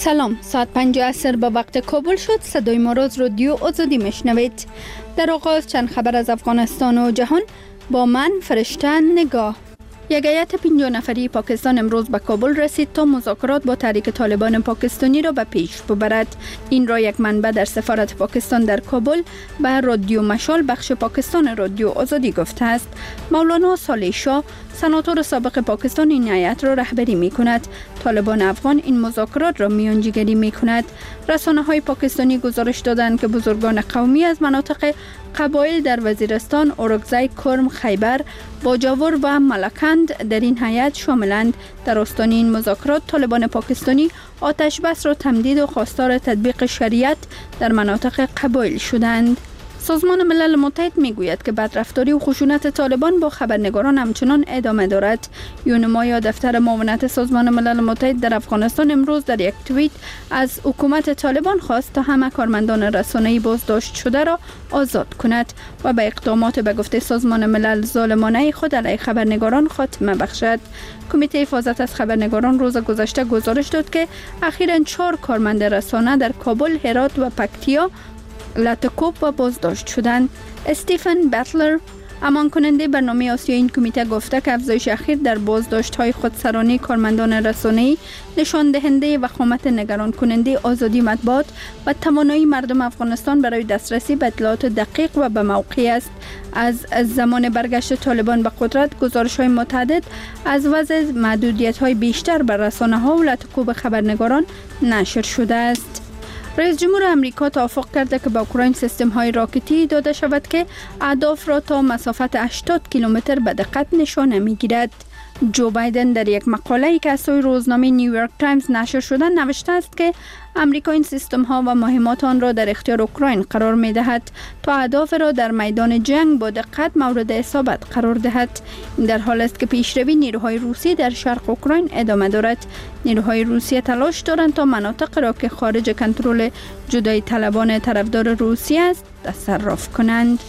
سلام، ساعت 5 عصر به وقت کابل شد. صدای ما را از رادیو آزادی میشنوید. در آغاز چند خبر از افغانستان و جهان با من فرشته نگاه. یک هیئت 50 نفری پاکستان امروز به کابل رسید تا مذاکرات با تحریک طالبان پاکستانی را به پیش ببرد. این را یک منبع در سفارت پاکستان در کابل به رادیو مشال بخش پاکستان رادیو آزادی گفته است. مولانا صالح شاه سناتور سابق پاکستان این هیئت را رهبری می کند. طالبان افغان این مذاکرات را میانجیگری می کند. رسانه‌های پاکستانی گزارش دادند که بزرگان قومی از مناطق قبایل در وزیرستان، اورکزای، کرم، خیبر، باجاور و ملکند در این هیئت شاملند. در آستانه این مذاکرات طالبان پاکستانی آتش بس را تمدید و خواستار تطبیق شریعت در مناطق قبایل شدند. سازمان ملل متحد میگوید که بدرفتاری و خشونت طالبان با خبرنگاران همچنان ادامه دارد. یونما یا دفتر معاونت سازمان ملل متحد در افغانستان امروز در یک توییت از حکومت طالبان خواست تا همه کارمندان رسانه‌ای بازداشت شده را آزاد کند و به اقدامات به گفته سازمان ملل ظالمانه خود علیه خبرنگاران خاتمه بخشد. کمیته حفاظت از خبرنگاران روز گذشته گزارش داد که اخیراً 4 کارمند رسانه در کابل، هرات و پکتیا لاتکوب و بازداشت شدند. استیفن بتلر امان کننده برنامه آسیایی این کمیته گفته که افزایش اخیر در بازداشت های خودسرانه کارمندان رسانه‌ای نشان دهنده وخامت نگران کننده آزادی مطبوعات و توانایی مردم افغانستان برای دسترسی به اطلاعات دقیق و به موقع است. از زمان برگشت طالبان به قدرت گزارش های متعدد از وضع محدودیت های بیشتر بر رسانه ها و لاتکوب خبرنگاران نشر شده است. رئیس جمهور امریکا توافق کرده که به اوکراین سیستم های راکتی داده شود که اهداف را تا مسافت 80 کیلومتر به دقت نشانه میگیرد. جو بایدن در یک مقاله‌ای که از سوی روزنامه نیویورک تایمز نشر شده نوشته است که امریکا این سیستم ها و مهمات آن را در اختیار اوکراین قرار می دهد تا اهداف را در میدان جنگ با دقت مورد اصابت قرار دهد. این در حال است که پیشروی نیروهای روسی در شرق اوکراین ادامه دارد. نیروهای روسیه تلاش دارند تا مناطق را که خارج کنترل جدایی طلبان طرفدار روسیه است تصرف کنند.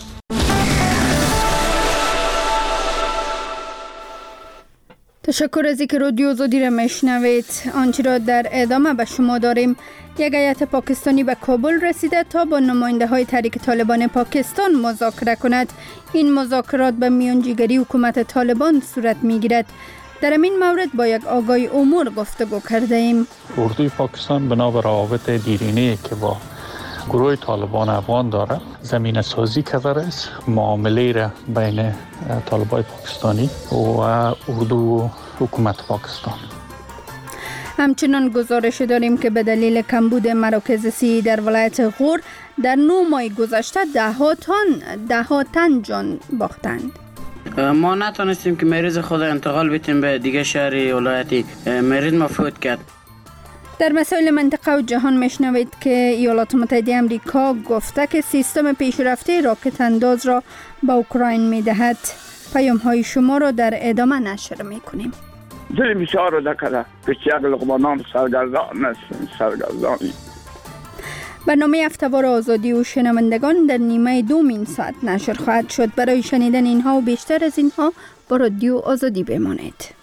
تشکر از اینکه رادیو آزادی را میشنوید. آنچه را در ادامه به شما داریم. یک هیئت پاکستانی به کابل رسیده تا با نماینده های تحریک طالبان پاکستان مذاکره کند. این مذاکرات به میانجیگری حکومت طالبان صورت میگیرد. در این مورد با یک آگاه امور گفتگو کرده ایم. اردوی پاکستان بنابر روابط دیرینه‌ای که با گروه طالبان افغان داره زمینه سازی کرده است معامله را بین طالبان پاکستانی و اردو و حکومت پاکستان. همچنان گزارش داریم که به دلیل کمبود مراکز صحی در ولایت غور در 9 ماه گذشته ده ها تن جان باختند. ما نتونستیم که مریض خود انتقال بدیم به دیگه شهر ولایتی. مریض مفوت کرد. در مسائل منطقه و جهان میشنوید که ایالات متحده آمریکا گفته که سیستم پیشرفته راکت انداز را به اوکراین میدهد. پیام های شما را در ادامه نشر میکنیم. دل بسیار دکره که یک لقمانان سرگردانی. برنامه هفته‌وار آزادی و شنوندگان در نیمه دوم این ساعت نشر خواهد شد. برای شنیدن اینها و بیشتر از اینها با رادیو آزادی بمانید.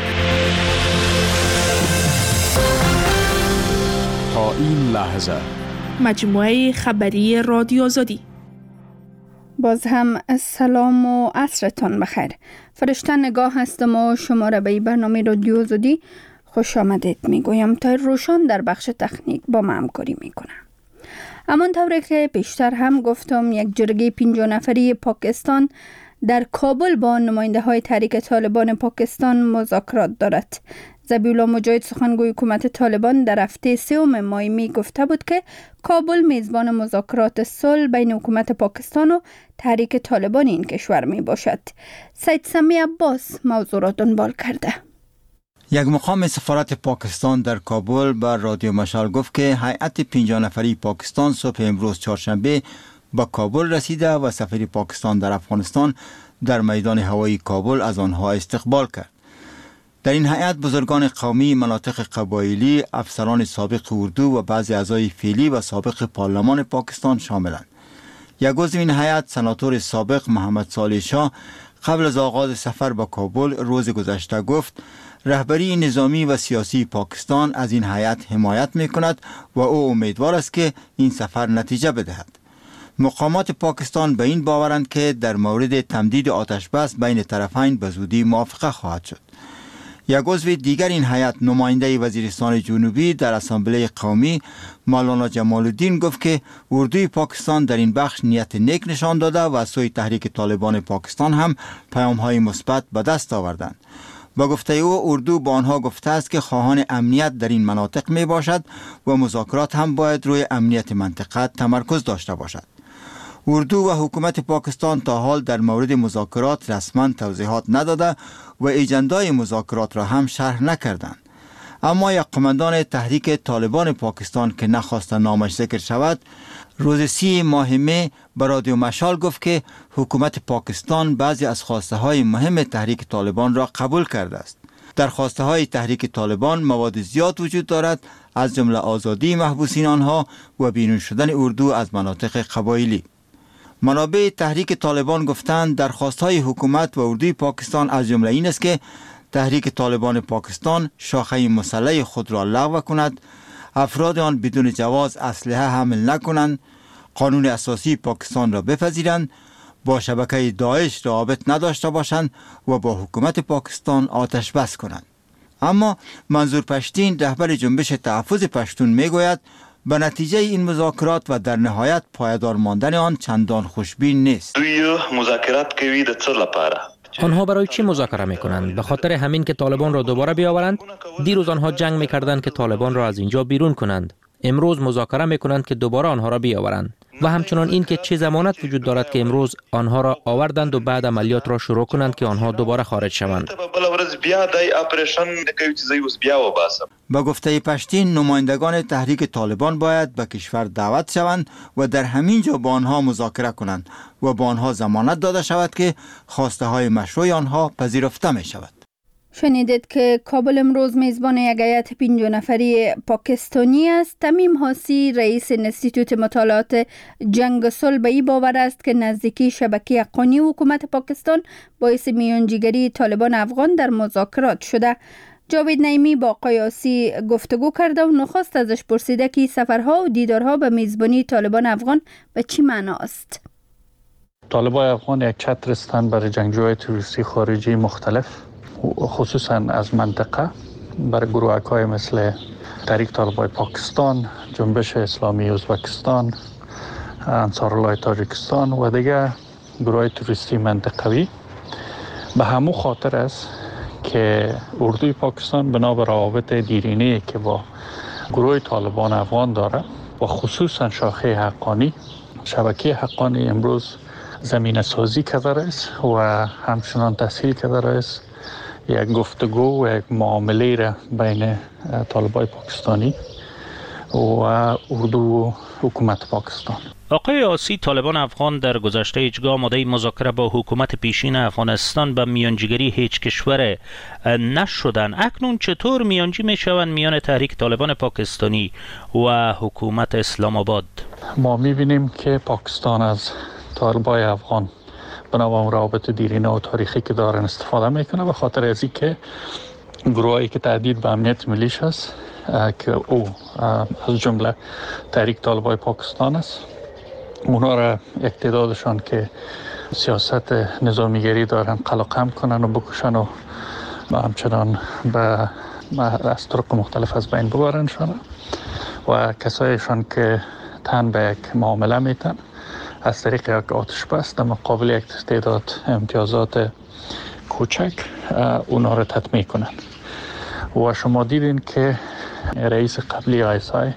تا این لحظه مجموعه خبری رادیو آزادی. باز هم سلام و عصرتان بخیر. فرشته نگاه هستم و شما را به برنامه رادیو آزادی خوش آمدید میگویم. تا روشان در بخش تکنیک با ما همکاری میکنه. همانطوری که پیشتر هم گفتم یک جرگه 50 نفری پاکستان در کابل با نماینده های تحریک طالبان پاکستان مذاکرات دارد. ذبیح الله مجاهد سخنگوی حکومت طالبان در هفته 3 ماه می گفته بود که کابل میزبان مذاکرات صلح بین حکومت پاکستان و تحریک طالبان این کشور می باشد. سید سمی عباس موضوع را دنبال کرده. یک مقام سفارت پاکستان در کابل بر رادیو مشال گفت که هیئت 50 نفری پاکستان صبح امروز چهارشنبه به کابل رسیده و سفیر پاکستان در افغانستان در میدان هوایی کابل از آنها استقبال کرد. در این هیئت بزرگان قومی مناطق قبایلی، افسران سابق اردو و بعضی اعضای فعلی و سابق پارلمان پاکستان شاملند. یک عضو این هیئت سناتور سابق محمد صالح شاه قبل از آغاز سفر به کابل روز گذشته گفت رهبری نظامی و سیاسی پاکستان از این هیئت حمایت می‌کند و او امیدوار است که این سفر نتیجه بدهد. مقامات پاکستان به این باورند که در مورد تمدید آتش بس بین طرفین به زودی موافقه خواهد شد. یک عضو دیگر این هیئت، نماینده وزیرستان جنوبی در اسامبله قومی مولانا جمال الدین، گفت که اردوی پاکستان در این بخش نیت نیک نشان داده و از سوی تحریک طالبان پاکستان هم پیام‌های مثبت به دست آوردند. با گفته او، اردو با آنها گفته است که خواهان امنیت در این مناطق می باشد و مذاکرات هم باید روی امنیت منطقه تمرکز داشته باشد. اردو و حکومت پاکستان تا حال در مورد مذاکرات رسما توضیحات نداده و ایجندای مذاکرات را هم شرح نکردند. اما یک قماندان تحریک طالبان پاکستان که نخواست نامش ذکر شود، روز 30 ماه می به رادیو مشال گفت که حکومت پاکستان بعضی از خواسته های مهم تحریک طالبان را قبول کرده است. در خواسته های تحریک طالبان مواد زیاد وجود دارد، از جمله آزادی محبوسین آنها و بیرون شدن اردو از مناطق قبایلی. منابع تحریک طالبان گفتند درخواست‌های حکومت و اردوی پاکستان از جمله این است که تحریک طالبان پاکستان شاخه مسلح خود را لغو کند، افراد آن بدون جواز اسلحه حمل نکنند، قانون اساسی پاکستان را بپذیرند، با شبکه داعش رابط نداشته باشند و با حکومت پاکستان آتش بس کنند. اما منظور پشتین، رهبر جنبش تحفظ پشتون، میگوید به نتیجه این مذاکرات و در نهایت پایدار ماندن آن چندان خوشبین نیست. مذاکرات کوي د څه لپاره؟ آنها برای چی مذاکره میکنند؟ به خاطر همین که طالبان را دوباره بیاورند؟ دیروز آنها جنگ میکردند که طالبان را از اینجا بیرون کنند. امروز مذاکره میکنند که دوباره آنها را بیاورند. و همچنان این که چه ضمانت وجود دارد که امروز آنها را آوردند و بعد عملیات را شروع کنند که آنها دوباره خارج شوند. با گفته پشتین، نمایندگان تحریک طالبان باید به کشور دعوت شوند و در همین جا با آنها مذاکره کنند و با آنها ضمانت داده شود که خواسته های مشروع آنها پذیرفته می شود. شنیدید که کابل امروز میزبان یک هیئت 50 نفری پاکستانی است. تمیم حاسی، رئیس انستیتوت مطالعات جنگ و صلح، به این باور است که نزدیکی شبکه حقانی حکومت پاکستان باعث میانجیگری طالبان افغان در مذاکرات شده. جاوید نعیمی با آقای حاسی گفتگو کرده و نخست ازش پرسیده که سفرها و دیدارها به میزبانی طالبان افغان به چی معنا است. طالبان افغان یک چتر هستند برای جنگجوهای تروریستی خارجی مختلف، خصوصا از منطقه، برای گروه‌های مثل تحریک طالبان پاکستان، جنبش اسلامی ازبکستان، انصارالله تاجیکستان و دیگر گروه‌های تروریستی منطقوی. به همون خاطر است که اردوی پاکستان بنا بر روابط دیرینه‌ای که با گروه طالبان افغان داره و خصوصا شاخه حقانی، شبکه حقانی، امروز زمینه سازی کرده است و همچنان تسهیل کرده است یک گفتگو و یک معامله را بین طالبان پاکستانی و اردو و حکومت پاکستان. آقای حاسی، طالبان افغان در گذشته هیچگاه آماده مذاکره با حکومت پیشین افغانستان به میانجیگری هیچ کشور نشدند. اکنون چطور میانجی میشوند میان تحریک طالبان پاکستانی و حکومت اسلام آباد؟ ما میبینیم که پاکستان از طالبان افغان بنابراین روابط دیرینه و تاریخی که دارن استفاده میکنه، به خاطر از اینکه گروهایی که تهدید به امنیت ملیش است که او از جمله تحریک طالبان پاکستان است، اونا را یک تعدادشان که سیاست نظامیگری دارن قلقم کنن و بکشن و همچنان به از طرق مختلف از بین ببرنشان و کسایشان که تن به یک معامله میتن از طریق یک آتش بس در مقابل یک تعداد امتیازات کوچک اونا را تطمیع کنند. و شما دیدین که رئیس قبلی آیسای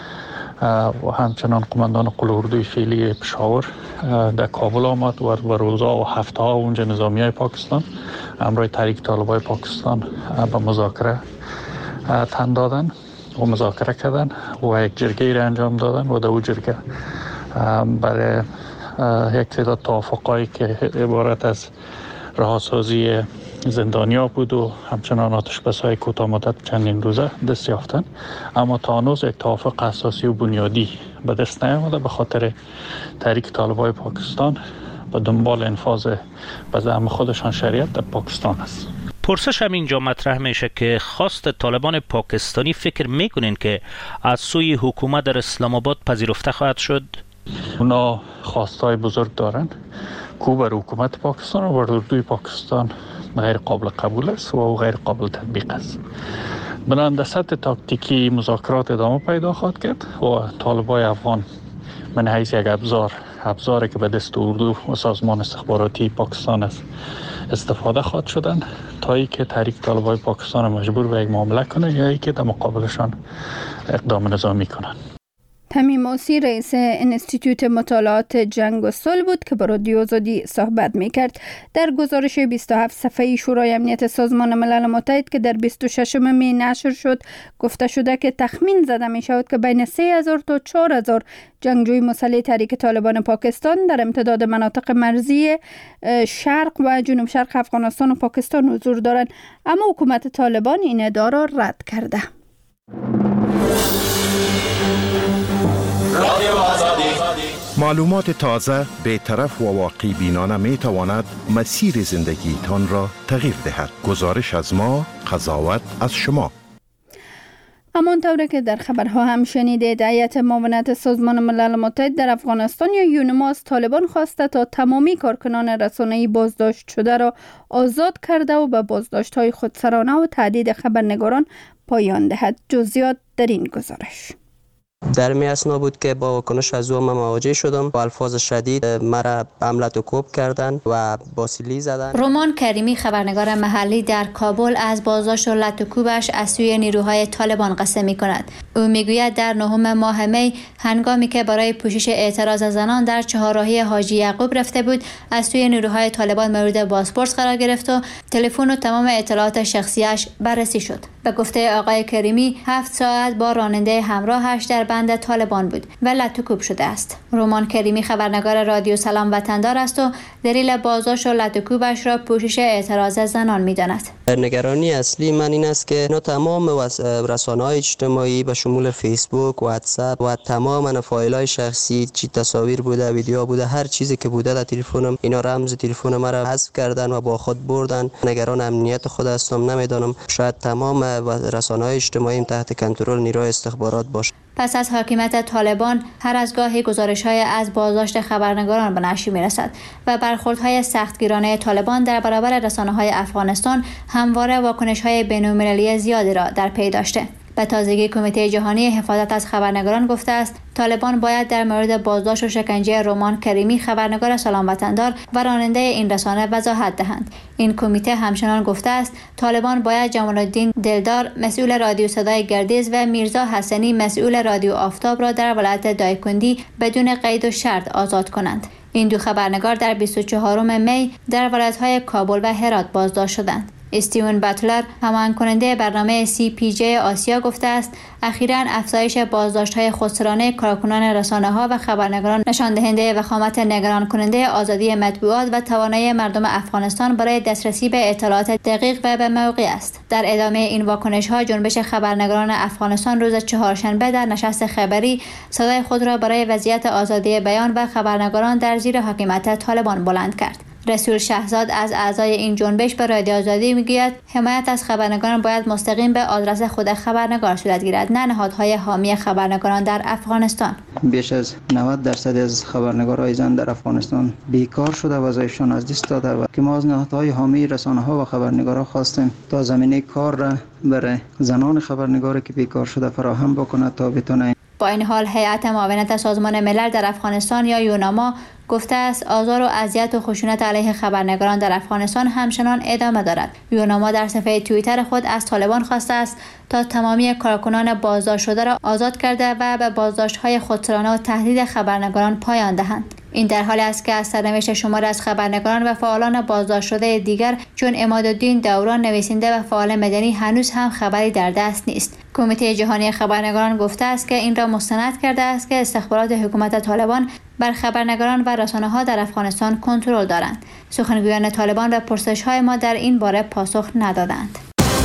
و همچنان قماندان قوه اردوی فعلی پشاور در کابل آمد و روزها و هفته ها اونجا نظامی های پاکستان همراه تحریک طالبان پاکستان به مذاکره تن دادن و مذاکره کردن و یک جرگه را انجام دادن و در اون جرگه برای یک تعداد توافقایی که عبارت از رهاسازی زندانیا بود و همچنان آتش‌بس‌های کوتاه مدت چندین روزه دست یافتن، اما تا هنوز یک توافق اساسی و بنیادی به دست نیامده به خاطر تحریک طالبان پاکستان به دنبال انفاذ به زعم خودشان شریعت در پاکستان است. پرسش هم اینجا مطرح میشه که خواست طالبان پاکستانی فکر میکنین که از سوی حکومت در اسلام آباد پذیرفته خواهد شد؟ اونا خواستای بزرگ دارن که بر حکومت پاکستان و بر اردوی پاکستان غیر قابل قبول است و غیر قابل تطبیق است. بنابراین در سطح تاکتیکی مذاکرات ادامه پیدا خواهد کرد و طالبای افغان من حیث یک ابزاری که به دست اردو و سازمان استخباراتی پاکستان است استفاده خواهد شدن تا ای که تحریک طالبای پاکستان مجبور به یک معامله کنه یا ای که در مقابلشان اقدام نظامی کنن. تمیم موسی رئیس انستیتوت مطالعات جنگ و صلح بود که با رادیو آزادی صحبت میکرد. در گزارش 27 صفحه‌ای شورای امنیت سازمان ملل متحد که در 26 می نشر شد گفته شده که تخمین زده می شود که بین 3000 تا 4000 جنگجوی مسلح تحریک طالبان پاکستان در امتداد مناطق مرزی شرق و جنوب شرق افغانستان و پاکستان حضور دارند، اما حکومت طالبان این ادعا را رد کرده. معلومات تازه، بی‌طرف و واقعی بینانه می تواند مسیر زندگی تان را تغییر دهد. گزارش از ما، قضاوت از شما. همانطور که در خبرها هم شنیدید، هیئت معاونت سازمان ملل متحد در افغانستان یا یونما از طالبان خواسته تا تمامی کارکنان رسانه‌ای بازداشت شده را آزاد کرده و به بازداشت‌های خودسرانه و تهدید خبرنگاران پایان دهد. جزئیات در این گزارش. در می اسنا بود که با واکنش از او مواجه شدم و الفاظ شدید مرا حمله و کوب کردند و با سیلی زدند. رومان کریمی خبرنگار محلی در کابل از بازداشت و لط و کوبش از سوی نیروهای طالبان قصه می کند. او میگوید در 9 ماه می هنگامی که برای پوشش اعتراض زنان در چهارراهی حاجی یعقوب رفته بود از سوی نیروهای طالبان مورد بازپرس قرار گرفت و تلفن و تمام اطلاعات شخصیش بررسی شد. به گفته آقای کریمی 7 ساعت با راننده همراهش در بند طالبان بود و لط و کوب شده است. رومان کریمی خبرنگار رادیو سلام وطندار است و دلیل بازداشت و لط و کوبش را پوشش اعتراض زنان می‌داند. نگرانی اصلی من این است که تمام رسانه‌های اجتماعی به شمول فیسبوک، واتساپ و تمام فایل‌های شخصی، چی تصاویر بوده، ویدیو بوده، هر چیزی که بوده در تلفنم، اینا رمز تلفن مرا حذف کردن و با خود بردن. نگران امنیت خود هستم، نمیدانم شاید تمام رسانه‌های اجتماعی تحت کنترل نیروی استخبارات باشه. پس از حاکمیت طالبان هر از گاهی گزارش‌های از بازداشت خبرنگاران به نشر می‌رسد و برخوردهای سختگیرانه طالبان در برابر رسانه‌های افغانستان همواره واکنش‌های بین‌المللی زیادی را در پی داشته. به تازگی کمیته جهانی حفاظت از خبرنگاران گفته است طالبان باید در مورد بازداشت و شکنجه رومان کریمی خبرنگار سلام وطندار و راننده این رسانه وضاحت دهند. این کمیته همچنان گفته است طالبان باید جمال الدین دلدار مسئول رادیو صدای گردیز و میرزا حسنی مسئول رادیو آفتاب را در ولایت دایکندی بدون قید و شرط آزاد کنند. این دو خبرنگار در 24 می در ولایت‌های کابل و هرات بازداشت شدند. استیون باتلر هماهنگ کننده برنامه CPJ آسیا گفته است اخیراً افزایش بازداشت‌های خودسرانه کارکنان رسانه‌ها و خبرنگاران نشان دهنده وخامت نگران کننده آزادی مطبوعات و توانایی مردم افغانستان برای دسترسی به اطلاعات دقیق و به موقع است. در ادامه این واکنش‌ها جنبش خبرنگاران افغانستان روز چهارشنبه در نشست خبری صدای خود را برای وضعیت آزادی بیان و خبرنگاران در زیر حاکمیت طالبان بلند کرد. رسول شهزاد از اعضای این جنبش به رادیو آزادی میگوید حمایت از خبرنگاران باید مستقیم به آدرس خود خبرنگار صورت گیرد، نه نهادهای حامی خبرنگاران در افغانستان. بیش از 90% از خبرنگارای زن در افغانستان بیکار شده و وظایفشان از دست داده و که ما از نهادهای حامی رسانه‌ها و خبرنگاران خواستیم تا زمینه کار را برای زنان خبرنگاری که بیکار شده فراهم بکند تا بتونه. با این حال هیئت معاونت سازمان ملل در افغانستان یا یوناما گفته است آزار و اذیت و خشونت علیه خبرنگاران در افغانستان همچنان ادامه دارد. یوناما در صفحه توییتر خود از طالبان خواسته است تا تمامی کارکنان بازداشت شده را آزاد کرده و به بازداشت‌های خودسرانه و تهدید خبرنگاران پایان دهند. این در حالی است که از سرنوشت شمار از خبرنگاران و فعالان بازداشت شده دیگر چون عمادالدین دوران نویسنده و فعال مدنی هنوز هم خبری در دست نیست. کمیته جهانی خبرنگاران گفته است که این را مستند کرده است که استخبارات حکومت طالبان بر خبرنگاران و رسانه‌ها در افغانستان کنترل دارند. سخنگویان طالبان به پرسش‌های ما در این باره پاسخ ندادند.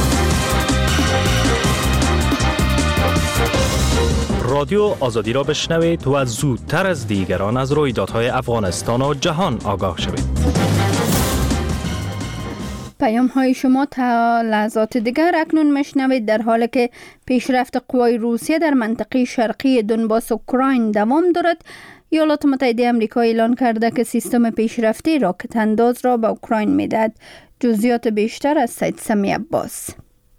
رادیو آزادی را بشنوید و زودتر از دیگران از رویدادهای افغانستان و جهان آگاه شوید. پیام های شما تا لحظات دیگر اکنون مشنوید. در حالی که پیشرفت قوای روسیه در منطقه شرقی دونباس اوکراین دوام دارد، ایالات متحده آمریکا اعلان کرده که سیستم پیشرفته راکت انداز را به اوکراین میدهد. جزئیات بیشتر از سید سمی عباس.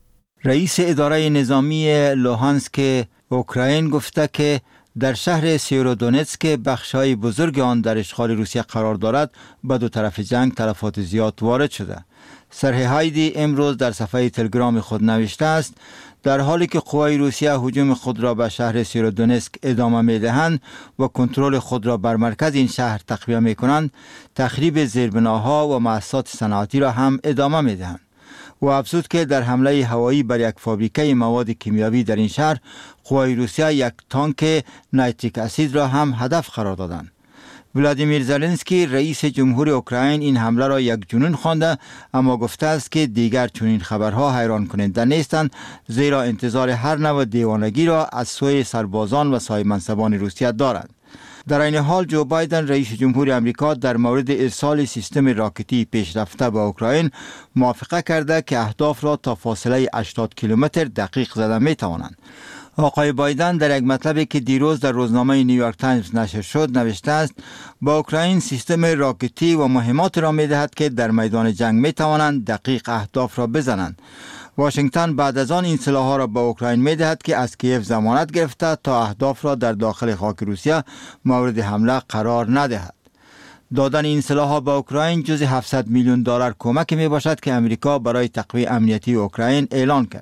رئیس اداره نظامی لوهانسک اوکراین گفته که در شهر سیورودونتسک بخش‌های بزرگ آن در اشغال روسیه قرار دارد، به دو طرف جنگ تلفات زیاد وارد شده. سرهی هایدی امروز در صفحه تلگرام خود نوشته است: در حالی که قوای روسیه هجوم خود را به شهر سیورودونتسک ادامه می‌دهند و کنترل خود را بر مرکز این شهر تقویه می‌کنند، تخریب زیربناها و مؤسسات صنعتی را هم ادامه می‌دهند. و افزود که در حمله هوایی بر یک فابریکه مواد کیمیاوی در این شهر، قوای روسیه یک تانک نیتریک اسید را هم هدف قرار دادند. ولادیمیر زلنسکی رئیس جمهور اوکراین این حمله را یک جنون خوانده، اما گفته است که دیگر چنین خبرها حیران کننده نیستند، زیرا انتظار هر نوع دیوانگی را از سوی سربازان و صاحب منصبان روسیه دارند. در این حال جو بایدن رئیس جمهور امریکا در مورد ارسال سیستم راکتی پیشرفته به اوکراین موافقه کرده که اهداف را تا فاصله 80 کیلومتر دقیق زده می توانند. آقای بایدن در یک مطلبی که دیروز در روزنامه نیویورک تایمز نشر شد نوشته است: با اوکراین سیستم راکتی و مهمات را می دهد که در میدان جنگ می توانند دقیق اهداف را بزنند. واشنگتن بعد از آن این سلاح‌ها را به اوکراین می دهد که از کیف ضمانت گرفته تا اهداف را در داخل خاک روسیه مورد حمله قرار ندهد. دادن این سلاح‌ها به اوکراین جز 700 میلیون دلار کمک می باشد که امریکا برای تقویت امنیتی اوکراین اعلان کرد.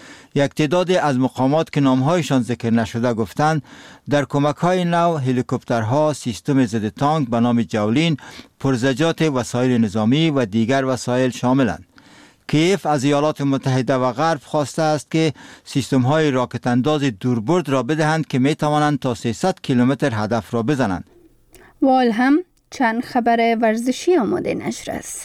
یک تعداد از مقامات که نام‌هایشان ذکر نشده گفتند در کمک‌های نو هلیکوپترها، سیستم ضد تانک به نام جاولین، پرزجات وسایل نظامی و دیگر وسایل شاملند. کیف از ایالات متحده و غرب خواسته است که سیستم‌های راکت انداز دوربرد را بدهند که می توانند تا 300 کیلومتر هدف را بزنند. وال هم چند خبر ورزشی آماده نشر است.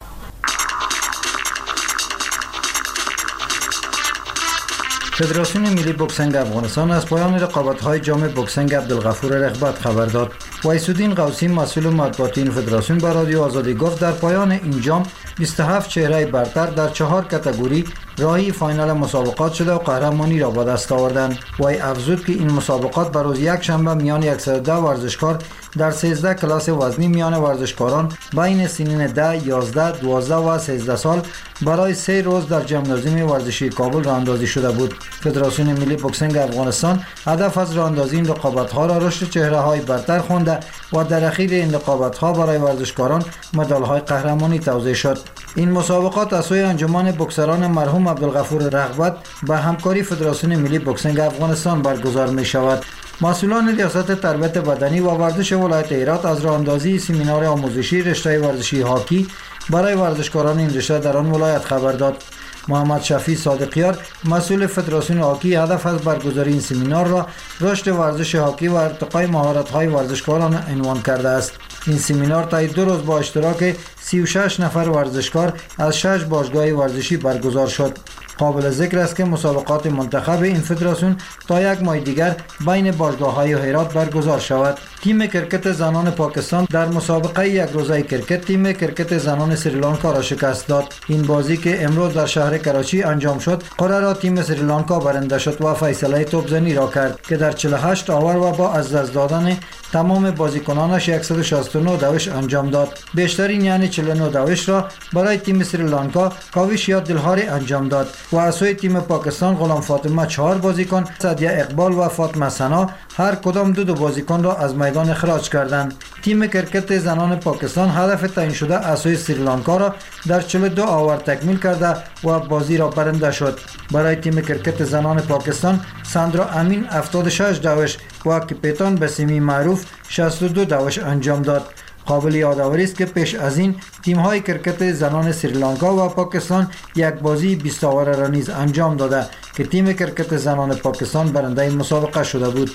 فدراسیون ملی بوکسینگ افغانستان از پایان رقابت‌های جام بوکسینگ عبدالغفور رغبت خبر داد. وایسودین قوسی مسئول مطبوعاتی این فدراسیون به رادیو آزادی گفت در پایان این جام 27 چهره برتر در 4 کاتگوری راهی فاینال مسابقات شده و قهرمانی را به دست آوردند. وی افزود که این مسابقات به روز یک شنبه میان 110 ورزشکار در 13 کلاس وزنی میان ورزشکاران بین سنین 10، 11، 12 و 13 سال برای 3 روز در ژیمنازیوم ورزشی کابل راهاندازی شده بود. فدراسیون ملی بوکسینگ افغانستان هدف از راهاندازی این رقابت‌ها را رشد چهره‌های برتر خوانده و در اخیر این رقابت‌ها برای ورزشکاران مدال‌های قهرمانی توزیع شد. این مسابقات از سوی انجمن بوکسران مرحوم عبدالغفور رغبت به همکاری فدراسیون ملی بوکسینگ افغانستان برگزار می‌شود. مسئولان ریاست تربیت بدنی و ورزش ولایت هرات از راهاندازی سمینار آموزشی رشته ورزشی هاکی برای ورزشکاران این رشته در آن ولایت خبر داد. محمد شفیع صادقیار مسئول فدراسیون هاکی هدف از برگزاری این سمینار را رشد ورزش هاکی و ارتقای مهارت‌های ورزشکاران عنوان کرده است. این سمینار تا 2 روز با اشتراک 36 نفر ورزشکار از 6 باشگاه ورزشی برگزار شد. قابل ذکر است که مسابقات منتخب این فدراسیون تا 1 ماه دیگر بین باشگاه‌های هرات برگزار شود. تیم کرکت زنان پاکستان در مسابقه یک روزه کرکت تیم کرکت زنان سریلانکا را شکست داد. این بازی که امروز در شهر کراچی انجام شد، قرار را تیم سریلانکا برنده شد و فیصله توپزنی را کرد که در 48 آور و با از دست دادن تمام بازیکنانش 169 دوش انجام داد. بیشترین یعنی 49 دوش را برای تیم سریلانکا کاوش یا دلهاری انجام داد و از سوی تیم پاکستان غلام فاطمه 4 بازیکن، سعدیه اقبال و فاطمه سنا هر کدام 2 بازیکن را از میدان اخراج کردند. تیم کرکت زنان پاکستان هدف تعیین شده از سوی سریلانکا را در 42 آور تکمیل کرده و بازی را برنده شد. برای تیم کرکت زنان پاکستان ساندرا امین 76 دوش و کپیتان بسیمی معروف 62 دوش انجام داد. قابل یادآوری است که پیش از این تیم‌های کرکت زنان سریلانکا و پاکستان یک بازی 20 آوره را نیز انجام داده که تیم کرکت زنان پاکستان برنده این مسابقه شده بود.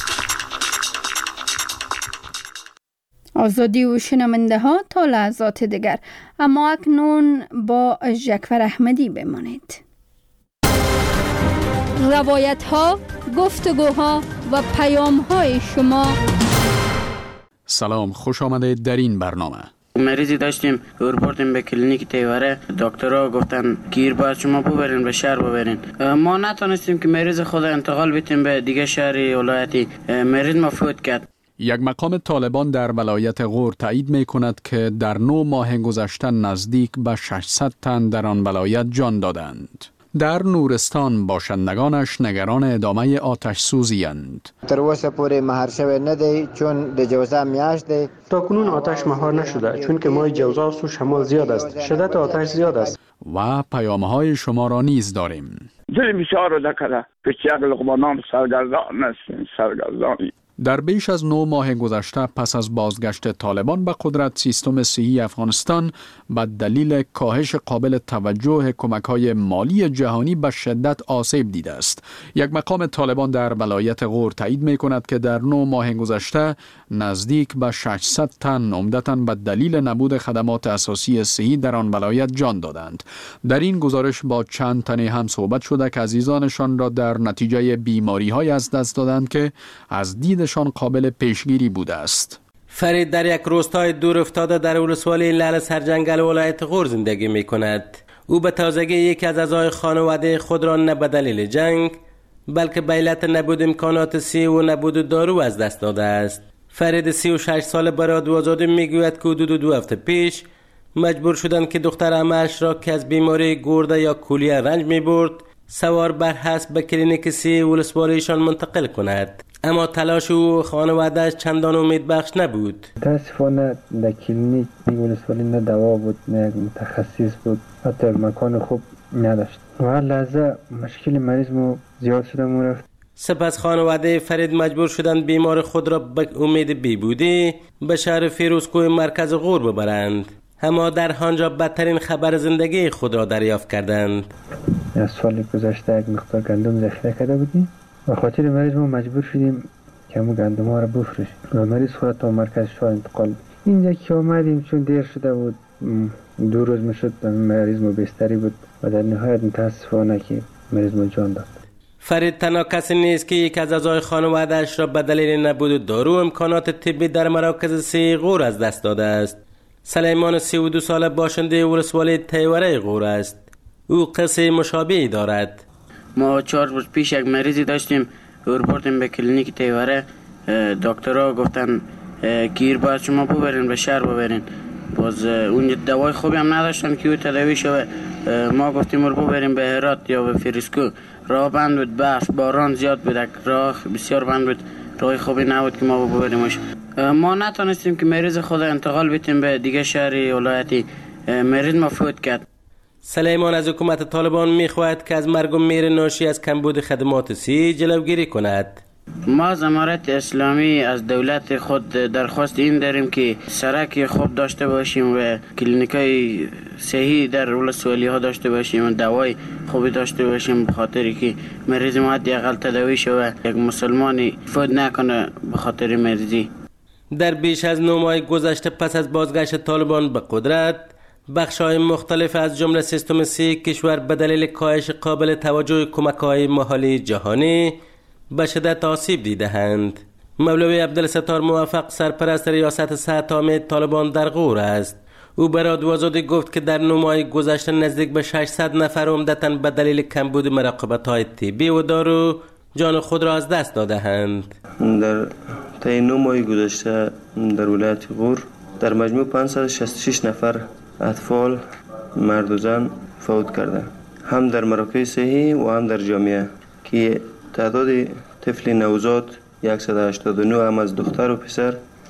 آزادی و شنونده ها تا لحظات دیگر، اما اکنون با جعفر احمدی بمانید. روایت ها، گفتگوها و پیام های شما. سلام، خوش آمدید در این برنامه. مریضی داشتیم بردیم به کلینیک تیوره، دکترها گفتن گیر باید شما ببرین به شهر ببرین. ما نتونستیم که مریض خود انتقال بدیم به دیگه شهر ولایتی. مریض ما فوت کرد. یک مقام طالبان در ولایت غور تایید می کند که در 9 ماه گذشته نزدیک به 600 تن در آن ولایت جان دادند. در نورستان باشندگانش نگران ادامه آتش سوزی‌اند. تر اوسه پورې مهار شوی نه دی چون د جوزا میاشت دی. تا کنون آتش مهار نشده چون که ماه جوزا و شمال زیاد است. شدت آتش زیاد است. و پیام‌های شما را نیز داریم. دل بسیار دکره که یک لقمانان سرگردان است سرگردانی. در بیش از 9 ماه گذشته پس از بازگشت طالبان به قدرت، سیستم صحی افغانستان به دلیل کاهش قابل توجه کمک‌های مالی جهانی به شدت آسیب دیده است. یک مقام طالبان در ولایت غور تایید می‌کند که در 9 ماه گذشته نزدیک به 600 تن عمدتاً به دلیل نبود خدمات اساسی صحی در آن ولایت جان دادند. در این گزارش با چند تن هم صحبت شده که عزیزانشان را در نتیجه بیماری‌های از دست دادند که از دیدشان قابل پیشگیری بوده است. فرید در یک روستای دور افتاده در ولسوالی لعل سرجنگل ولایت غور زندگی می کند. او به تازگی یکی از اعضای خانواده خود را نه به دلیل جنگ بلکه به علت نبود امکانات صحی و نبود دارو از دست داده است. فرید 36 ساله به رادیو آزادی میگوید که حدود 2 هفته پیش مجبور شدند که دختر عمه‌اش را که از بیماری گرده یا کولیه رنج می برد سوار بر اسب به کلینیک صحی ولسوالیشان منتقل کند. اما تلاش او خانواده‌اش چندان امیدبخش نبود. متاسفانه در کلینیک ولسوالی نه دوا بود نه متخصص بود، حتی مکان خوب نداشت و هر لحظه مشکل مریض مو زیاد شده مو رفت. سپس خانواده فرید مجبور شدند بیمار خود را به امید بیبودی به شهر فیروزکوه مرکز غور ببرند. اما در آنجا بدترین خبر زندگی خود را دریافت کردند. از سال گذشته یک مقدار گندم ذخیره کرده بودیم و خاطر مریض ما مجبور شدیم که همون گندم ها را بفروشیم و مریض خود تا مرکز شهر انتقال. اینجا که آمدیم چون دیر شده بود 2 روز میشد مریض ما بستری بود و در نهایت متاسفانه که مریض ما جان داد. فرید تنها کسی نیست که یک از اعضای خانواده‌اش را به دلیل نبود دارو امکانات طبی در مراکز صحی غور از دست داده است. سلیمان 32 ساله باشنده ولسوالی تیوره غور است. او قصه مشابهی دارد. ما 4 روز پیش یک مریضی داشتیم بردیم به کلینیک تیوره، دکترها گفتن گیر باید شما ببرین به شهر ببرین. باز اون دوای خوبی هم نداشتن که او تداوی شوه. ما گفتیم رو ببریم به هرات یا به فیروزکو. راه بند بود، برف باران زیاد بود، راه بسیار بند بود، راه خوبی نبود که ما ببریمش. ما نتونستیم که مریض خود انتقال بدیم به دیگه شهر ولایتی. مریض ما فوت کرد. سلیمان از حکومت طالبان می‌خواهد که از مرگ و میر ناشی از کمبود خدمات صحی جلوگیری کند. ما از امارت اسلامی از دولت خود درخواست این داریم که سرک خوب داشته باشیم و کلینیکای صحی در ولسوالی ها داشته باشیم و دوای خوبی داشته باشیم، به خاطری که مریض ما حداقل تداوی شوه، یک مسلمانی فوت نکنه به خاطر مریضی. در بیش از 9 ماه گذشته پس از بازگشت طالبان به قدرت، بخش‌های مختلف از جمله سیستم صحی کشور به دلیل کاهش قابل توجه کمک‌های مالی جهانی به شدت آسیب دیده‌اند. مولوی عبدالستار موفق سرپرست ریاست صحت عامه طالبان در غور است. او به رادیو آزادی گفت که در 9 ماه گذشته نزدیک به 600 نفر عمدتاً به دلیل کمبود مراقبت‌های طبی و دارو جان خود را از دست داده‌اند. در طی 9 ماه گذشته در ولایت غور در مجموع 566 نفر اطفال مرد و زن فوت کردند، هم در مراکز صحی و هم در جامعه، که تعداد طفل نوزاد 189 هم از دختر و پسر،